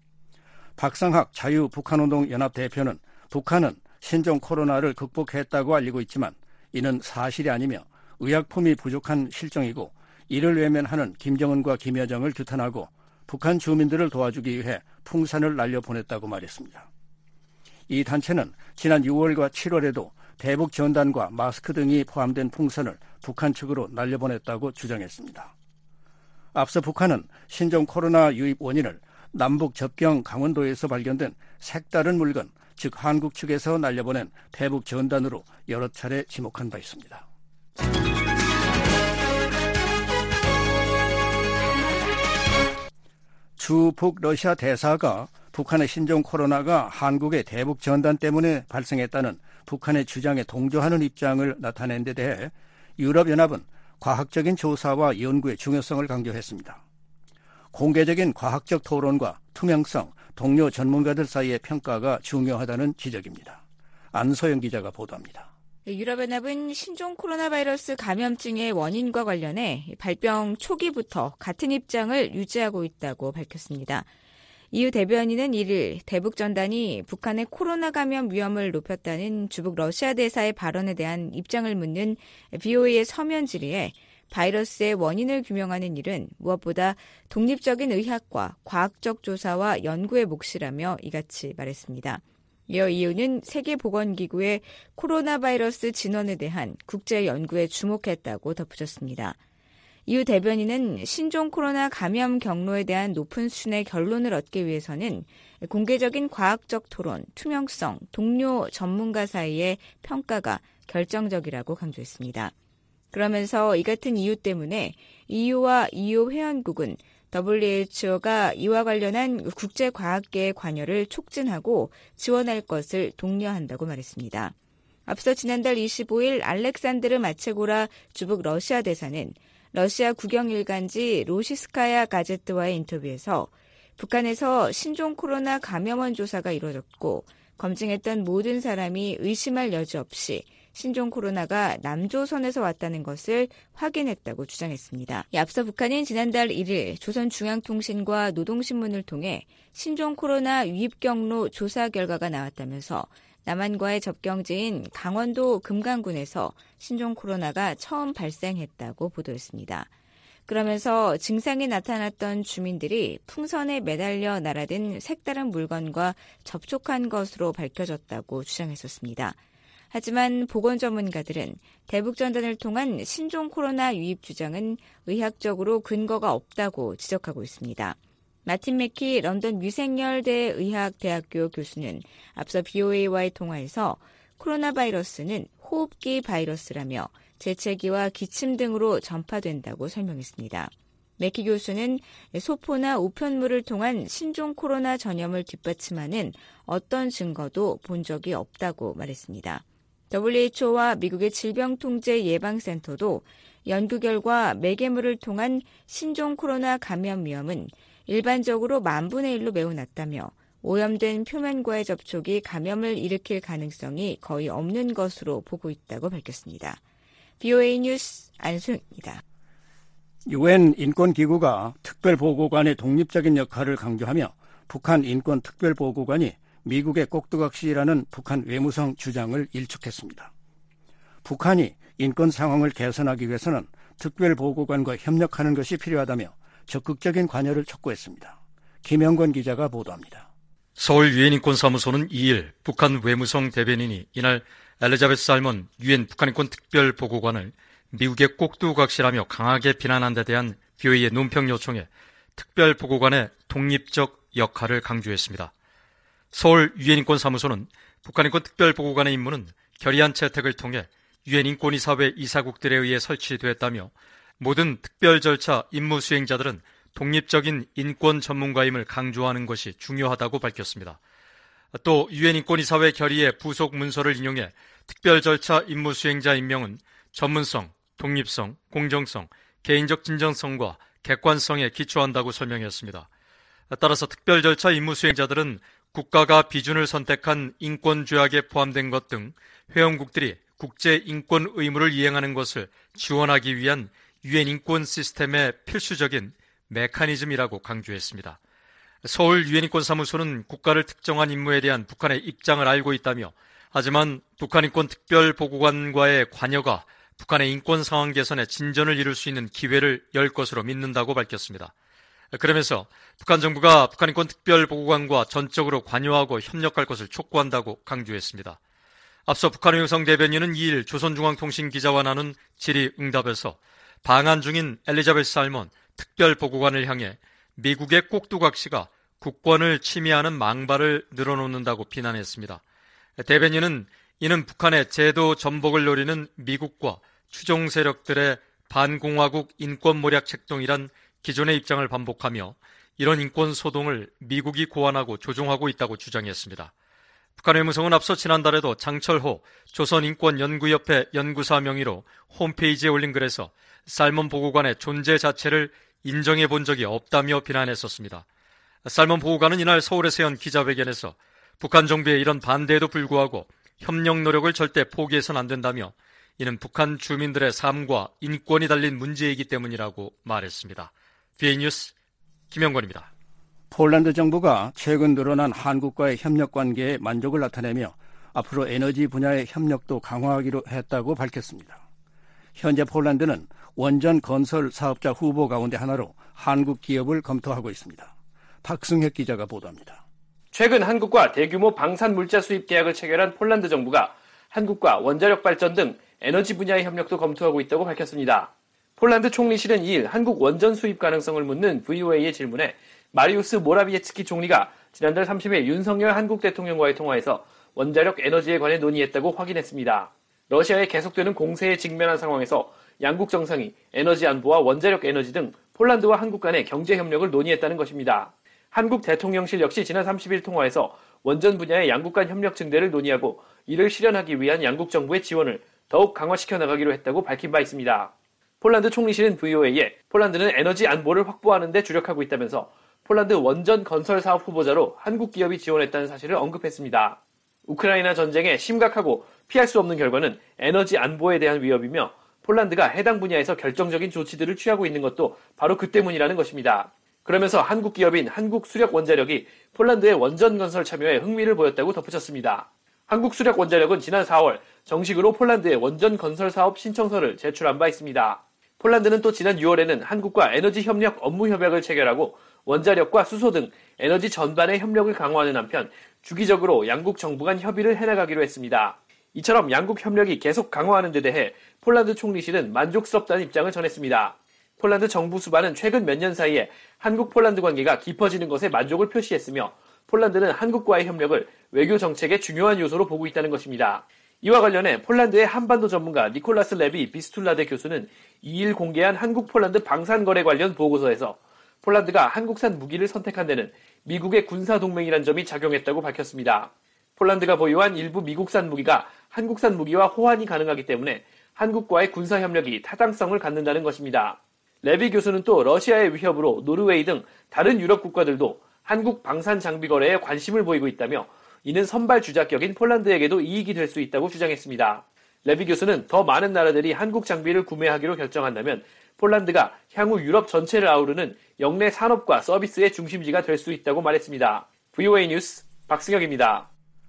Speaker 3: 박상학 자유북한운동연합 대표는 북한은 신종 코로나를 극복했다고 알리고 있지만 이는 사실이 아니며 의약품이 부족한 실정이고 이를 외면하는 김정은과 김여정을 규탄하고 북한 주민들을 도와주기 위해 풍선을 날려보냈다고 말했습니다. 이 단체는 지난 6월과 7월에도 대북 전단과 마스크 등이 포함된 풍선을 북한 측으로 날려보냈다고 주장했습니다. 앞서 북한은 신종 코로나 유입 원인을 남북 접경 강원도에서 발견된 색다른 물건, 즉 한국 측에서 날려보낸 대북 전단으로 여러 차례 지목한 바 있습니다. 주 북러시아 대사가 북한의 신종 코로나가 한국의 대북 전단 때문에 발생했다는 북한의 주장에 동조하는 입장을 나타낸 데 대해 유럽연합은 과학적인 조사와 연구의 중요성을 강조했습니다. 공개적인 과학적 토론과 투명성, 동료 전문가들 사이의 평가가 중요하다는 지적입니다. 안소영 기자가 보도합니다.
Speaker 20: 유럽연합은 신종 코로나 바이러스 감염증의 원인과 관련해 발병 초기부터 같은 입장을 유지하고 있다고 밝혔습니다. EU 대변인은 1일 대북 전단이 북한의 코로나 감염 위험을 높였다는 주북 러시아 대사의 발언에 대한 입장을 묻는 VOA의 서면 질의에 바이러스의 원인을 규명하는 일은 무엇보다 독립적인 의학과 과학적 조사와 연구의 몫이라며 이같이 말했습니다. 이어 EU는 세계보건기구의 코로나 바이러스 진원에 대한 국제 연구에 주목했다고 덧붙였습니다. EU 대변인은 신종 코로나 감염 경로에 대한 높은 수준의 결론을 얻기 위해서는 공개적인 과학적 토론, 투명성, 동료 전문가 사이의 평가가 결정적이라고 강조했습니다. 그러면서 이 같은 이유 때문에 EU와 EU 회원국은 WHO가 이와 관련한 국제과학계의 관여를 촉진하고 지원할 것을 독려한다고 말했습니다. 앞서 지난달 25일 알렉산드르 마체고라 주북 러시아 대사는 러시아 국영일간지 로시스카야 가제트와의 인터뷰에서 북한에서 신종 코로나 감염원 조사가 이루어졌고 검증했던 모든 사람이 의심할 여지 없이 신종 코로나가 남조선에서 왔다는 것을 확인했다고 주장했습니다. 앞서 북한은 지난달 1일 조선중앙통신과 노동신문을 통해 신종 코로나 유입 경로 조사 결과가 나왔다면서 남한과의 접경지인 강원도 금강군에서 신종 코로나가 처음 발생했다고 보도했습니다. 그러면서 증상이 나타났던 주민들이 풍선에 매달려 날아든 색다른 물건과 접촉한 것으로 밝혀졌다고 주장했었습니다. 하지만 보건 전문가들은 대북 전단을 통한 신종 코로나 유입 주장은 의학적으로 근거가 없다고 지적하고 있습니다. 마틴 맥키 런던 위생열대 의학대학교 교수는 앞서 BOA와의 통화에서 코로나 바이러스는 호흡기 바이러스라며 재채기와 기침 등으로 전파된다고 설명했습니다. 맥키 교수는 소포나 우편물을 통한 신종 코로나 전염을 뒷받침하는 어떤 증거도 본 적이 없다고 말했습니다. WHO와 미국의 질병통제예방센터도 연구 결과 매개물을 통한 신종 코로나 감염 위험은 일반적으로 10,000분의 1로 매우 낮다며 오염된 표면과의 접촉이 감염을 일으킬 가능성이 거의 없는 것으로 보고 있다고 밝혔습니다. BOA 뉴스 안수영입니다.
Speaker 3: UN 인권기구가 특별보고관의 독립적인 역할을 강조하며 북한 인권특별보고관이 미국의 꼭두각시라는 북한 외무성 주장을 일축했습니다. 북한이 인권 상황을 개선하기 위해서는 특별보고관과 협력하는 것이 필요하다며 적극적인 관여를 촉구했습니다. 김영권 기자가 보도합니다.
Speaker 21: 서울 유엔 인권사무소는 2일 북한 외무성 대변인이 이날 엘리자베스 살먼 유엔 북한인권 특별보고관을 미국의 꼭두각시라며 강하게 비난한 데 대한 BOA의 논평 요청에 특별보고관의 독립적 역할을 강조했습니다. 서울 유엔 인권사무소는 북한인권 특별보고관의 임무는 결의안 채택을 통해 유엔 인권이사회 이사국들에 의해 설치되었다며 모든 특별 절차 임무 수행자들은 독립적인 인권 전문가임을 강조하는 것이 중요하다고 밝혔습니다. 또 유엔 인권이사회 결의의 부속 문서를 인용해 특별 절차 임무 수행자 임명은 전문성, 독립성, 공정성, 개인적 진정성과 객관성에 기초한다고 설명했습니다. 따라서 특별 절차 임무 수행자들은 국가가 비준을 선택한 인권조약에 포함된 것 등 회원국들이 국제인권 의무를 이행하는 것을 지원하기 위한 유엔 인권 시스템의 필수적인 메커니즘이라고 강조했습니다. 서울 유엔 인권사무소는 국가를 특정한 임무에 대한 북한의 입장을 알고 있다며 하지만 북한인권 특별보고관과의 관여가 북한의 인권 상황 개선에 진전을 이룰 수 있는 기회를 열 것으로 믿는다고 밝혔습니다. 그러면서 북한 정부가 북한인권 특별보고관과 전적으로 관여하고 협력할 것을 촉구한다고 강조했습니다. 앞서 북한 외무성 대변인은 2일 조선중앙통신 기자와 나눈 질의응답에서 방한 중인 엘리자베스 살먼 특별보고관을 향해 미국의 꼭두각시가 국권을 침해하는 망발을 늘어놓는다고 비난했습니다. 대변인은 이는 북한의 제도 전복을 노리는 미국과 추종 세력들의 반공화국 인권모략 책동이란 기존의 입장을 반복하며 이런 인권 소동을 미국이 고안하고 조종하고 있다고 주장했습니다. 북한 외무성은 앞서 지난달에도 장철호 조선인권연구협회 연구사 명의로 홈페이지에 올린 글에서 살먼 보고관의 존재 자체를 인정해 본 적이 없다며 비난했었습니다. 살먼 보고관은 이날 서울에서 연 기자회견에서 북한 정부의 이런 반대에도 불구하고 협력 노력을 절대 포기해서는 안 된다며 이는 북한 주민들의 삶과 인권이 달린 문제이기 때문이라고 말했습니다. BOA 뉴스 김영권입니다.
Speaker 3: 폴란드 정부가 최근 늘어난 한국과의 협력 관계에 만족을 나타내며 앞으로 에너지 분야의 협력도 강화하기로 했다고 밝혔습니다. 현재 폴란드는 원전 건설 사업자 후보 가운데 하나로 한국 기업을 검토하고 있습니다. 박승혁 기자가 보도합니다.
Speaker 18: 최근 한국과 대규모 방산 물자 수입 계약을 체결한 폴란드 정부가 한국과 원자력 발전 등 에너지 분야의 협력도 검토하고 있다고 밝혔습니다. 폴란드 총리실은 2일 한국 원전 수입 가능성을 묻는 VOA의 질문에 마리우스 모라비에츠키 총리가 지난달 30일 윤석열 한국 대통령과의 통화에서 원자력 에너지에 관해 논의했다고 확인했습니다. 러시아에 계속되는 공세에 직면한 상황에서 양국 정상이 에너지 안보와 원자력 에너지 등 폴란드와 한국 간의 경제 협력을 논의했다는 것입니다. 한국 대통령실 역시 지난 30일 통화에서 원전 분야의 양국 간 협력 증대를 논의하고 이를 실현하기 위한 양국 정부의 지원을 더욱 강화시켜 나가기로 했다고 밝힌 바 있습니다. 폴란드 총리실은 VOA에 폴란드는 에너지 안보를 확보하는 데 주력하고 있다면서 폴란드 원전 건설 사업 후보자로 한국 기업이 지원했다는 사실을 언급했습니다. 우크라이나 전쟁의 심각하고 피할 수 없는 결과는 에너지 안보에 대한 위협이며 폴란드가 해당 분야에서 결정적인 조치들을 취하고 있는 것도 바로 그 때문이라는 것입니다. 그러면서 한국 기업인 한국수력원자력이 폴란드의 원전 건설 참여에 흥미를 보였다고 덧붙였습니다. 한국수력원자력은 지난 4월 정식으로 폴란드에 원전 건설 사업 신청서를 제출한 바 있습니다. 폴란드는 또 지난 6월에는 한국과 에너지 협력 업무 협약을 체결하고 원자력과 수소 등 에너지 전반의 협력을 강화하는 한편 주기적으로 양국 정부 간 협의를 해나가기로 했습니다. 이처럼 양국 협력이 계속 강화하는 데 대해 폴란드 총리실은 만족스럽다는 입장을 전했습니다. 폴란드 정부 수반은 최근 몇 년 사이에 한국-폴란드 관계가 깊어지는 것에 만족을 표시했으며 폴란드는 한국과의 협력을 외교 정책의 중요한 요소로 보고 있다는 것입니다. 이와 관련해 폴란드의 한반도 전문가 니콜라스 레비 비스툴라대 교수는 2일 공개한 한국-폴란드 방산거래 관련 보고서에서 폴란드가 한국산 무기를 선택한 데는 미국의 군사동맹이란 점이 작용했다고 밝혔습니다. 폴란드가 보유한 일부 미국산 무기가 한국산 무기와 호환이 가능하기 때문에 한국과의 군사협력이 타당성을 갖는다는 것입니다. 레비 교수는 또 러시아의 위협으로 노르웨이 등 다른 유럽 국가들도 한국 방산 장비 거래에 관심을 보이고 있다며 이는 선발 주자격인 폴란드에게도 이익이 될 수 있다고 주장했습니다. 레비 교수는 더 많은 나라들이 한국 장비를 구매하기로 결정한다면 폴란드가 향후 유럽 전체를 아우르는 영내 산업과 서비스의 중심지가 될 수 있다고 말했습니다. VOA 뉴스 박승혁입니다.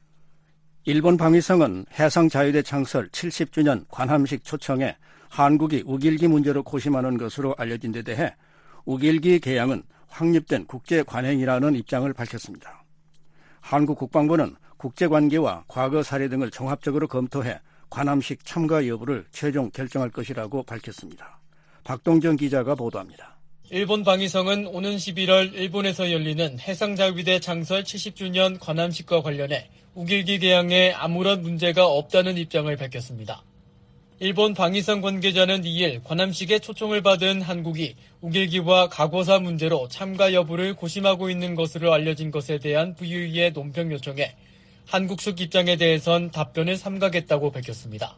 Speaker 3: 일본 방위성은 해상자유대 창설 70주년 관함식 초청에 한국이 우길기 문제로 고심하는 것으로 알려진 데 대해 우길기 개양은 확립된 국제관행이라는 입장을 밝혔습니다. 한국 국방부는 국제관계와 과거 사례 등을 종합적으로 검토해 관함식 참가 여부를 최종 결정할 것이라고 밝혔습니다. 박동정 기자가 보도합니다.
Speaker 1: 일본 방위성은 오는 11월 일본에서 열리는 해상자위대 창설 70주년 관함식과 관련해 우길기 개양에 아무런 문제가 없다는 입장을 밝혔습니다. 일본 방위성 관계자는 2일 관함식에 초청을 받은 한국이 우길기와 과거사 문제로 참가 여부를 고심하고 있는 것으로 알려진 것에 대한 VOE의 논평 요청에 한국 측 입장에 대해선 답변을 삼가겠다고 밝혔습니다.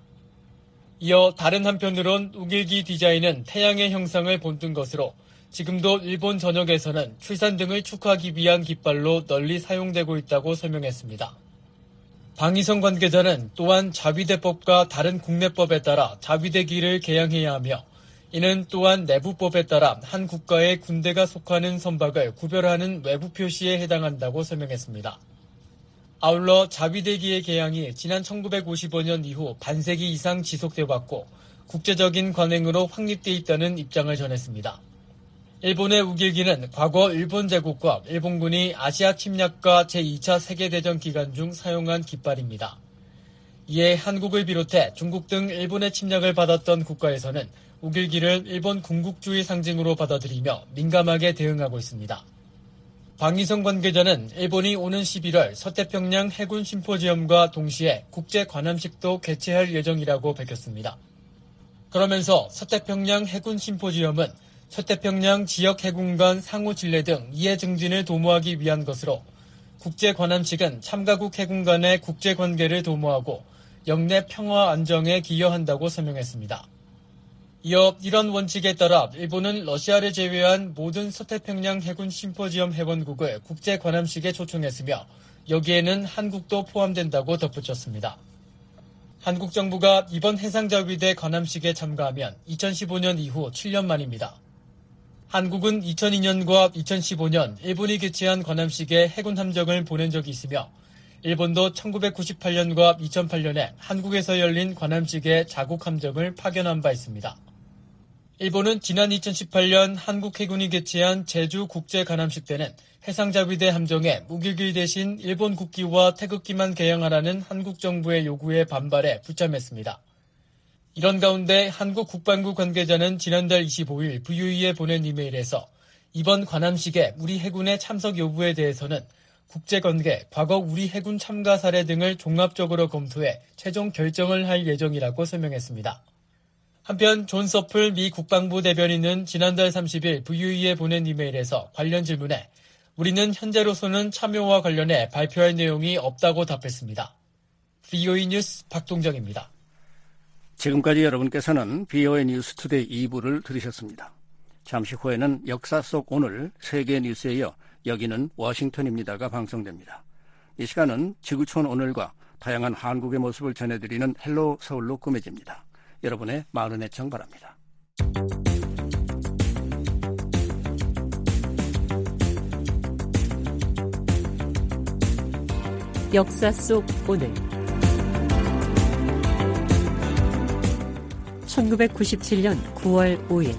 Speaker 1: 이어 다른 한편으론 우길기 디자인은 태양의 형상을 본뜬 것으로 지금도 일본 전역에서는 출산 등을 축하하기 위한 깃발로 널리 사용되고 있다고 설명했습니다. 방위성 관계자는 또한 자위대법과 다른 국내법에 따라 자위대기를 개양해야 하며 이는 또한 내부법에 따라 한 국가의 군대가 속하는 선박을 구별하는 외부 표시에 해당한다고 설명했습니다. 아울러 자위대기의 개양이 지난 1955년 이후 반세기 이상 지속돼 왔고 국제적인 관행으로 확립돼 있다는 입장을 전했습니다. 일본의 우길기는 과거 일본 제국과 일본군이 아시아 침략과 제2차 세계대전 기간 중 사용한 깃발입니다. 이에 한국을 비롯해 중국 등 일본의 침략을 받았던 국가에서는 우길기를 일본 군국주의 상징으로 받아들이며 민감하게 대응하고 있습니다. 방위성 관계자는 일본이 오는 11월 서태평양 해군 심포지엄과 동시에 국제 관함식도 개최할 예정이라고 밝혔습니다. 그러면서 서태평양 해군 심포지엄은 서태평양 지역 해군 간 상호 신뢰 등 이해 증진을 도모하기 위한 것으로 국제 관함식은 참가국 해군 간의 국제 관계를 도모하고 영내 평화 안정에 기여한다고 설명했습니다. 이어 이런 원칙에 따라 일본은 러시아를 제외한 모든 서태평양 해군 심포지엄 회원국을 국제 관함식에 초청했으며 여기에는 한국도 포함된다고 덧붙였습니다. 한국 정부가 이번 해상자위대 관함식에 참가하면 2015년 이후 7년 만입니다. 한국은 2002년과 2015년 일본이 개최한 관함식에 해군 함정을 보낸 적이 있으며 일본도 1998년과 2008년에 한국에서 열린 관함식에 자국 함정을 파견한 바 있습니다. 일본은 지난 2018년 한국 해군이 개최한 제주 국제 관함식 때는 해상자위대 함정에 우길기 대신 일본 국기와 태극기만 개양하라는 한국 정부의 요구에 반발해 불참했습니다. 이런 가운데 한국 국방부 관계자는 지난달 25일 VOE에 보낸 이메일에서 이번 관함식에 우리 해군의 참석 여부에 대해서는 국제관계, 과거 우리 해군 참가 사례 등을 종합적으로 검토해 최종 결정을 할 예정이라고 설명했습니다. 한편 존 서플 미 국방부 대변인은 지난달 30일 VOE에 보낸 이메일에서 관련 질문에 우리는 현재로서는 참여와 관련해 발표할 내용이 없다고 답했습니다. VOA 뉴스 박동정입니다.
Speaker 3: 지금까지 여러분께서는 VOA 뉴스 투데이 2부를 들으셨습니다. 잠시 후에는 역사 속 오늘 세계 뉴스에 이어 여기는 워싱턴입니다가 방송됩니다. 이 시간은 지구촌 오늘과 다양한 한국의 모습을 전해드리는 헬로 서울로 꾸며집니다. 여러분의 많은 애청 바랍니다.
Speaker 5: 역사 속 오늘 1997년 9월 5일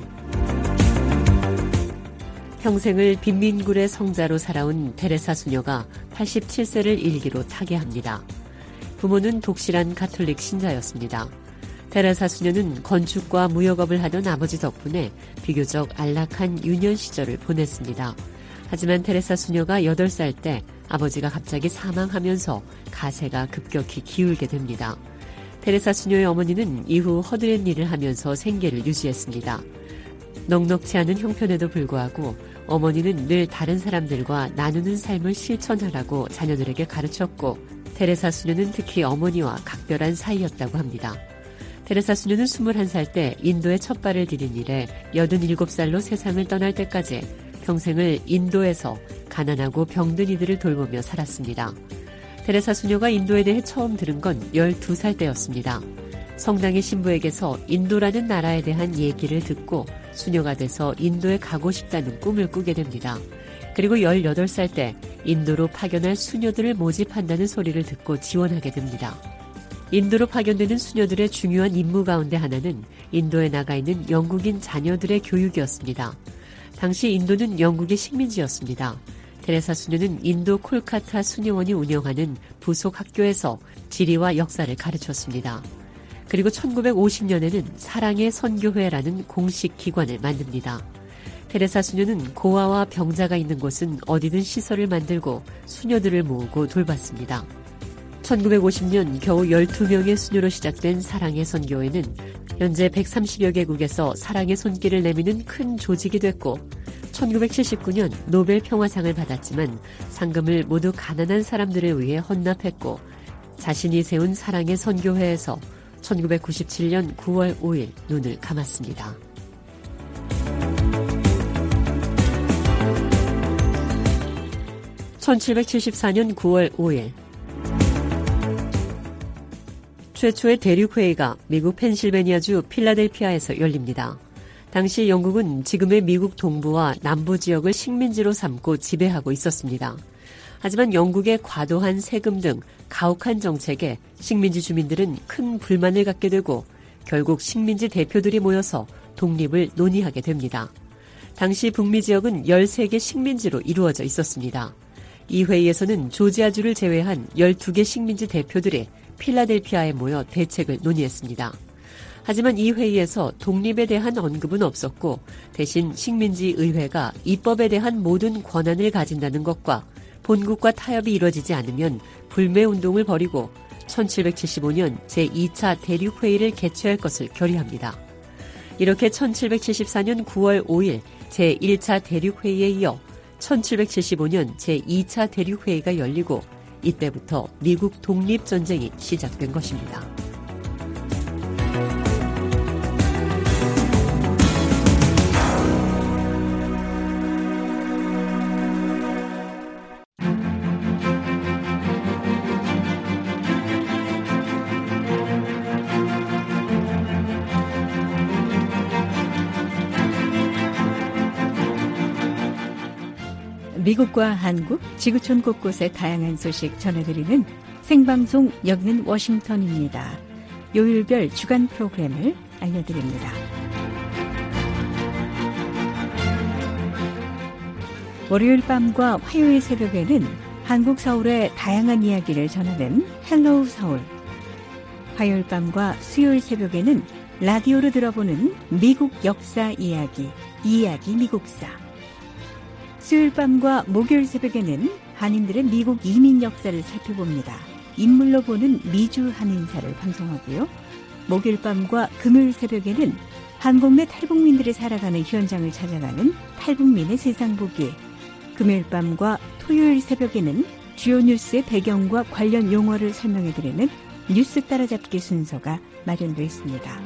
Speaker 5: 평생을 빈민굴의 성자로 살아온 테레사 수녀가 87세를 일기로 타계합니다. 부모는 독실한 가톨릭 신자였습니다. 테레사 수녀는 건축과 무역업을 하던 아버지 덕분에 비교적 안락한 유년 시절을 보냈습니다. 하지만 테레사 수녀가 8살 때 아버지가 갑자기 사망하면서 가세가 급격히 기울게 됩니다. 테레사 수녀의 어머니는 이후 허드렛 일을 하면서 생계를 유지했습니다. 넉넉치 않은 형편에도 불구하고 어머니는 늘 다른 사람들과 나누는 삶을 실천하라고 자녀들에게 가르쳤고 테레사 수녀는 특히 어머니와 각별한 사이였다고 합니다. 테레사 수녀는 21살 때 인도에 첫 발을 디딘 이래 87살로 세상을 떠날 때까지 평생을 인도에서 가난하고 병든 이들을 돌보며 살았습니다. 테레사 수녀가 인도에 대해 처음 들은 건 12살 때였습니다. 성당의 신부에게서 인도라는 나라에 대한 얘기를 듣고 수녀가 돼서 인도에 가고 싶다는 꿈을 꾸게 됩니다. 그리고 18살 때 인도로 파견할 수녀들을 모집한다는 소리를 듣고 지원하게 됩니다. 인도로 파견되는 수녀들의 중요한 임무 가운데 하나는 인도에 나가 있는 영국인 자녀들의 교육이었습니다. 당시 인도는 영국의 식민지였습니다. 테레사 수녀는 인도 콜카타 수녀원이 운영하는 부속 학교에서 지리와 역사를 가르쳤습니다. 그리고 1950년에는 사랑의 선교회라는 공식 기관을 만듭니다. 테레사 수녀는 고아와 병자가 있는 곳은 어디든 시설을 만들고 수녀들을 모으고 돌봤습니다. 1950년 겨우 12명의 수녀로 시작된 사랑의 선교회는 현재 130여 개국에서 사랑의 손길을 내미는 큰 조직이 됐고 1979년 노벨 평화상을 받았지만 상금을 모두 가난한 사람들을 위해 헌납했고 자신이 세운 사랑의 선교회에서 1997년 9월 5일 눈을 감았습니다. (1774년 9월 5일) 최초의 대륙회의가 미국 펜실베니아주 필라델피아에서 열립니다. 당시 영국은 지금의 미국 동부와 남부 지역을 식민지로 삼고 지배하고 있었습니다. 하지만 영국의 과도한 세금 등 가혹한 정책에 식민지 주민들은 큰 불만을 갖게 되고 결국 식민지 대표들이 모여서 독립을 논의하게 됩니다. 당시 북미 지역은 13개 식민지로 이루어져 있었습니다. 이 회의에서는 조지아주를 제외한 12개 식민지 대표들이 필라델피아에 모여 대책을 논의했습니다. 하지만 이 회의에서 독립에 대한 언급은 없었고 대신 식민지 의회가 입법에 대한 모든 권한을 가진다는 것과 본국과 타협이 이뤄지지 않으면 불매운동을 벌이고 1775년 제2차 대륙회의를 개최할 것을 결의합니다. 이렇게 1774년 9월 5일 제1차 대륙회의에 이어 1775년 제2차 대륙회의가 열리고 이때부터 미국 독립전쟁이 시작된 것입니다.
Speaker 2: 미국과 한국, 지구촌 곳곳의 다양한 소식 전해드리는 생방송 여기는 워싱턴입니다. 요일별 주간 프로그램을 알려드립니다. 월요일 밤과 화요일 새벽에는 한국 서울의 다양한 이야기를 전하는 헬로우 서울. 화요일 밤과 수요일 새벽에는 라디오로 들어보는 미국 역사 이야기, 이야기 미국사. 수요일 밤과 목요일 새벽에는 한인들의 미국 이민 역사를 살펴봅니다. 인물로 보는 미주 한인사를 방송하고요. 목요일 밤과 금요일 새벽에는 한국 내 탈북민들이 살아가는 현장을 찾아가는 탈북민의 세상 보기. 금요일 밤과 토요일 새벽에는 주요 뉴스의 배경과 관련 용어를 설명해드리는 뉴스 따라잡기 순서가 마련되어 있습니다.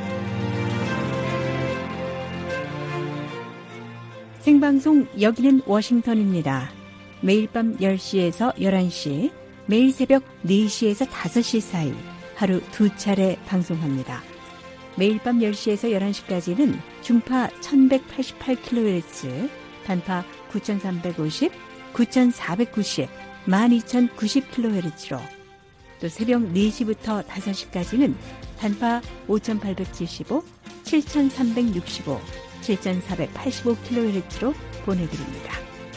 Speaker 2: 생방송 여기는 워싱턴입니다. 매일 밤 10시에서 11시, 매일 새벽 4시에서 5시 사이 하루 2차례 방송합니다. 매일 밤 10시에서 11시까지는 중파 1188kHz, 단파 9350, 9490, 12090kHz로 또 새벽 4시부터 5시까지는 단파 5875, 7365, 7485kHz로 보내드립니다.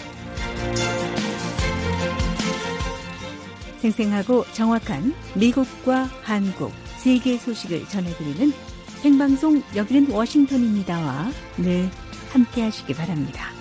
Speaker 2: 생생하고 정확한 미국과 한국, 세계 소식을 전해드리는 생방송 여기는 워싱턴입니다와 늘 함께 하시기 바랍니다.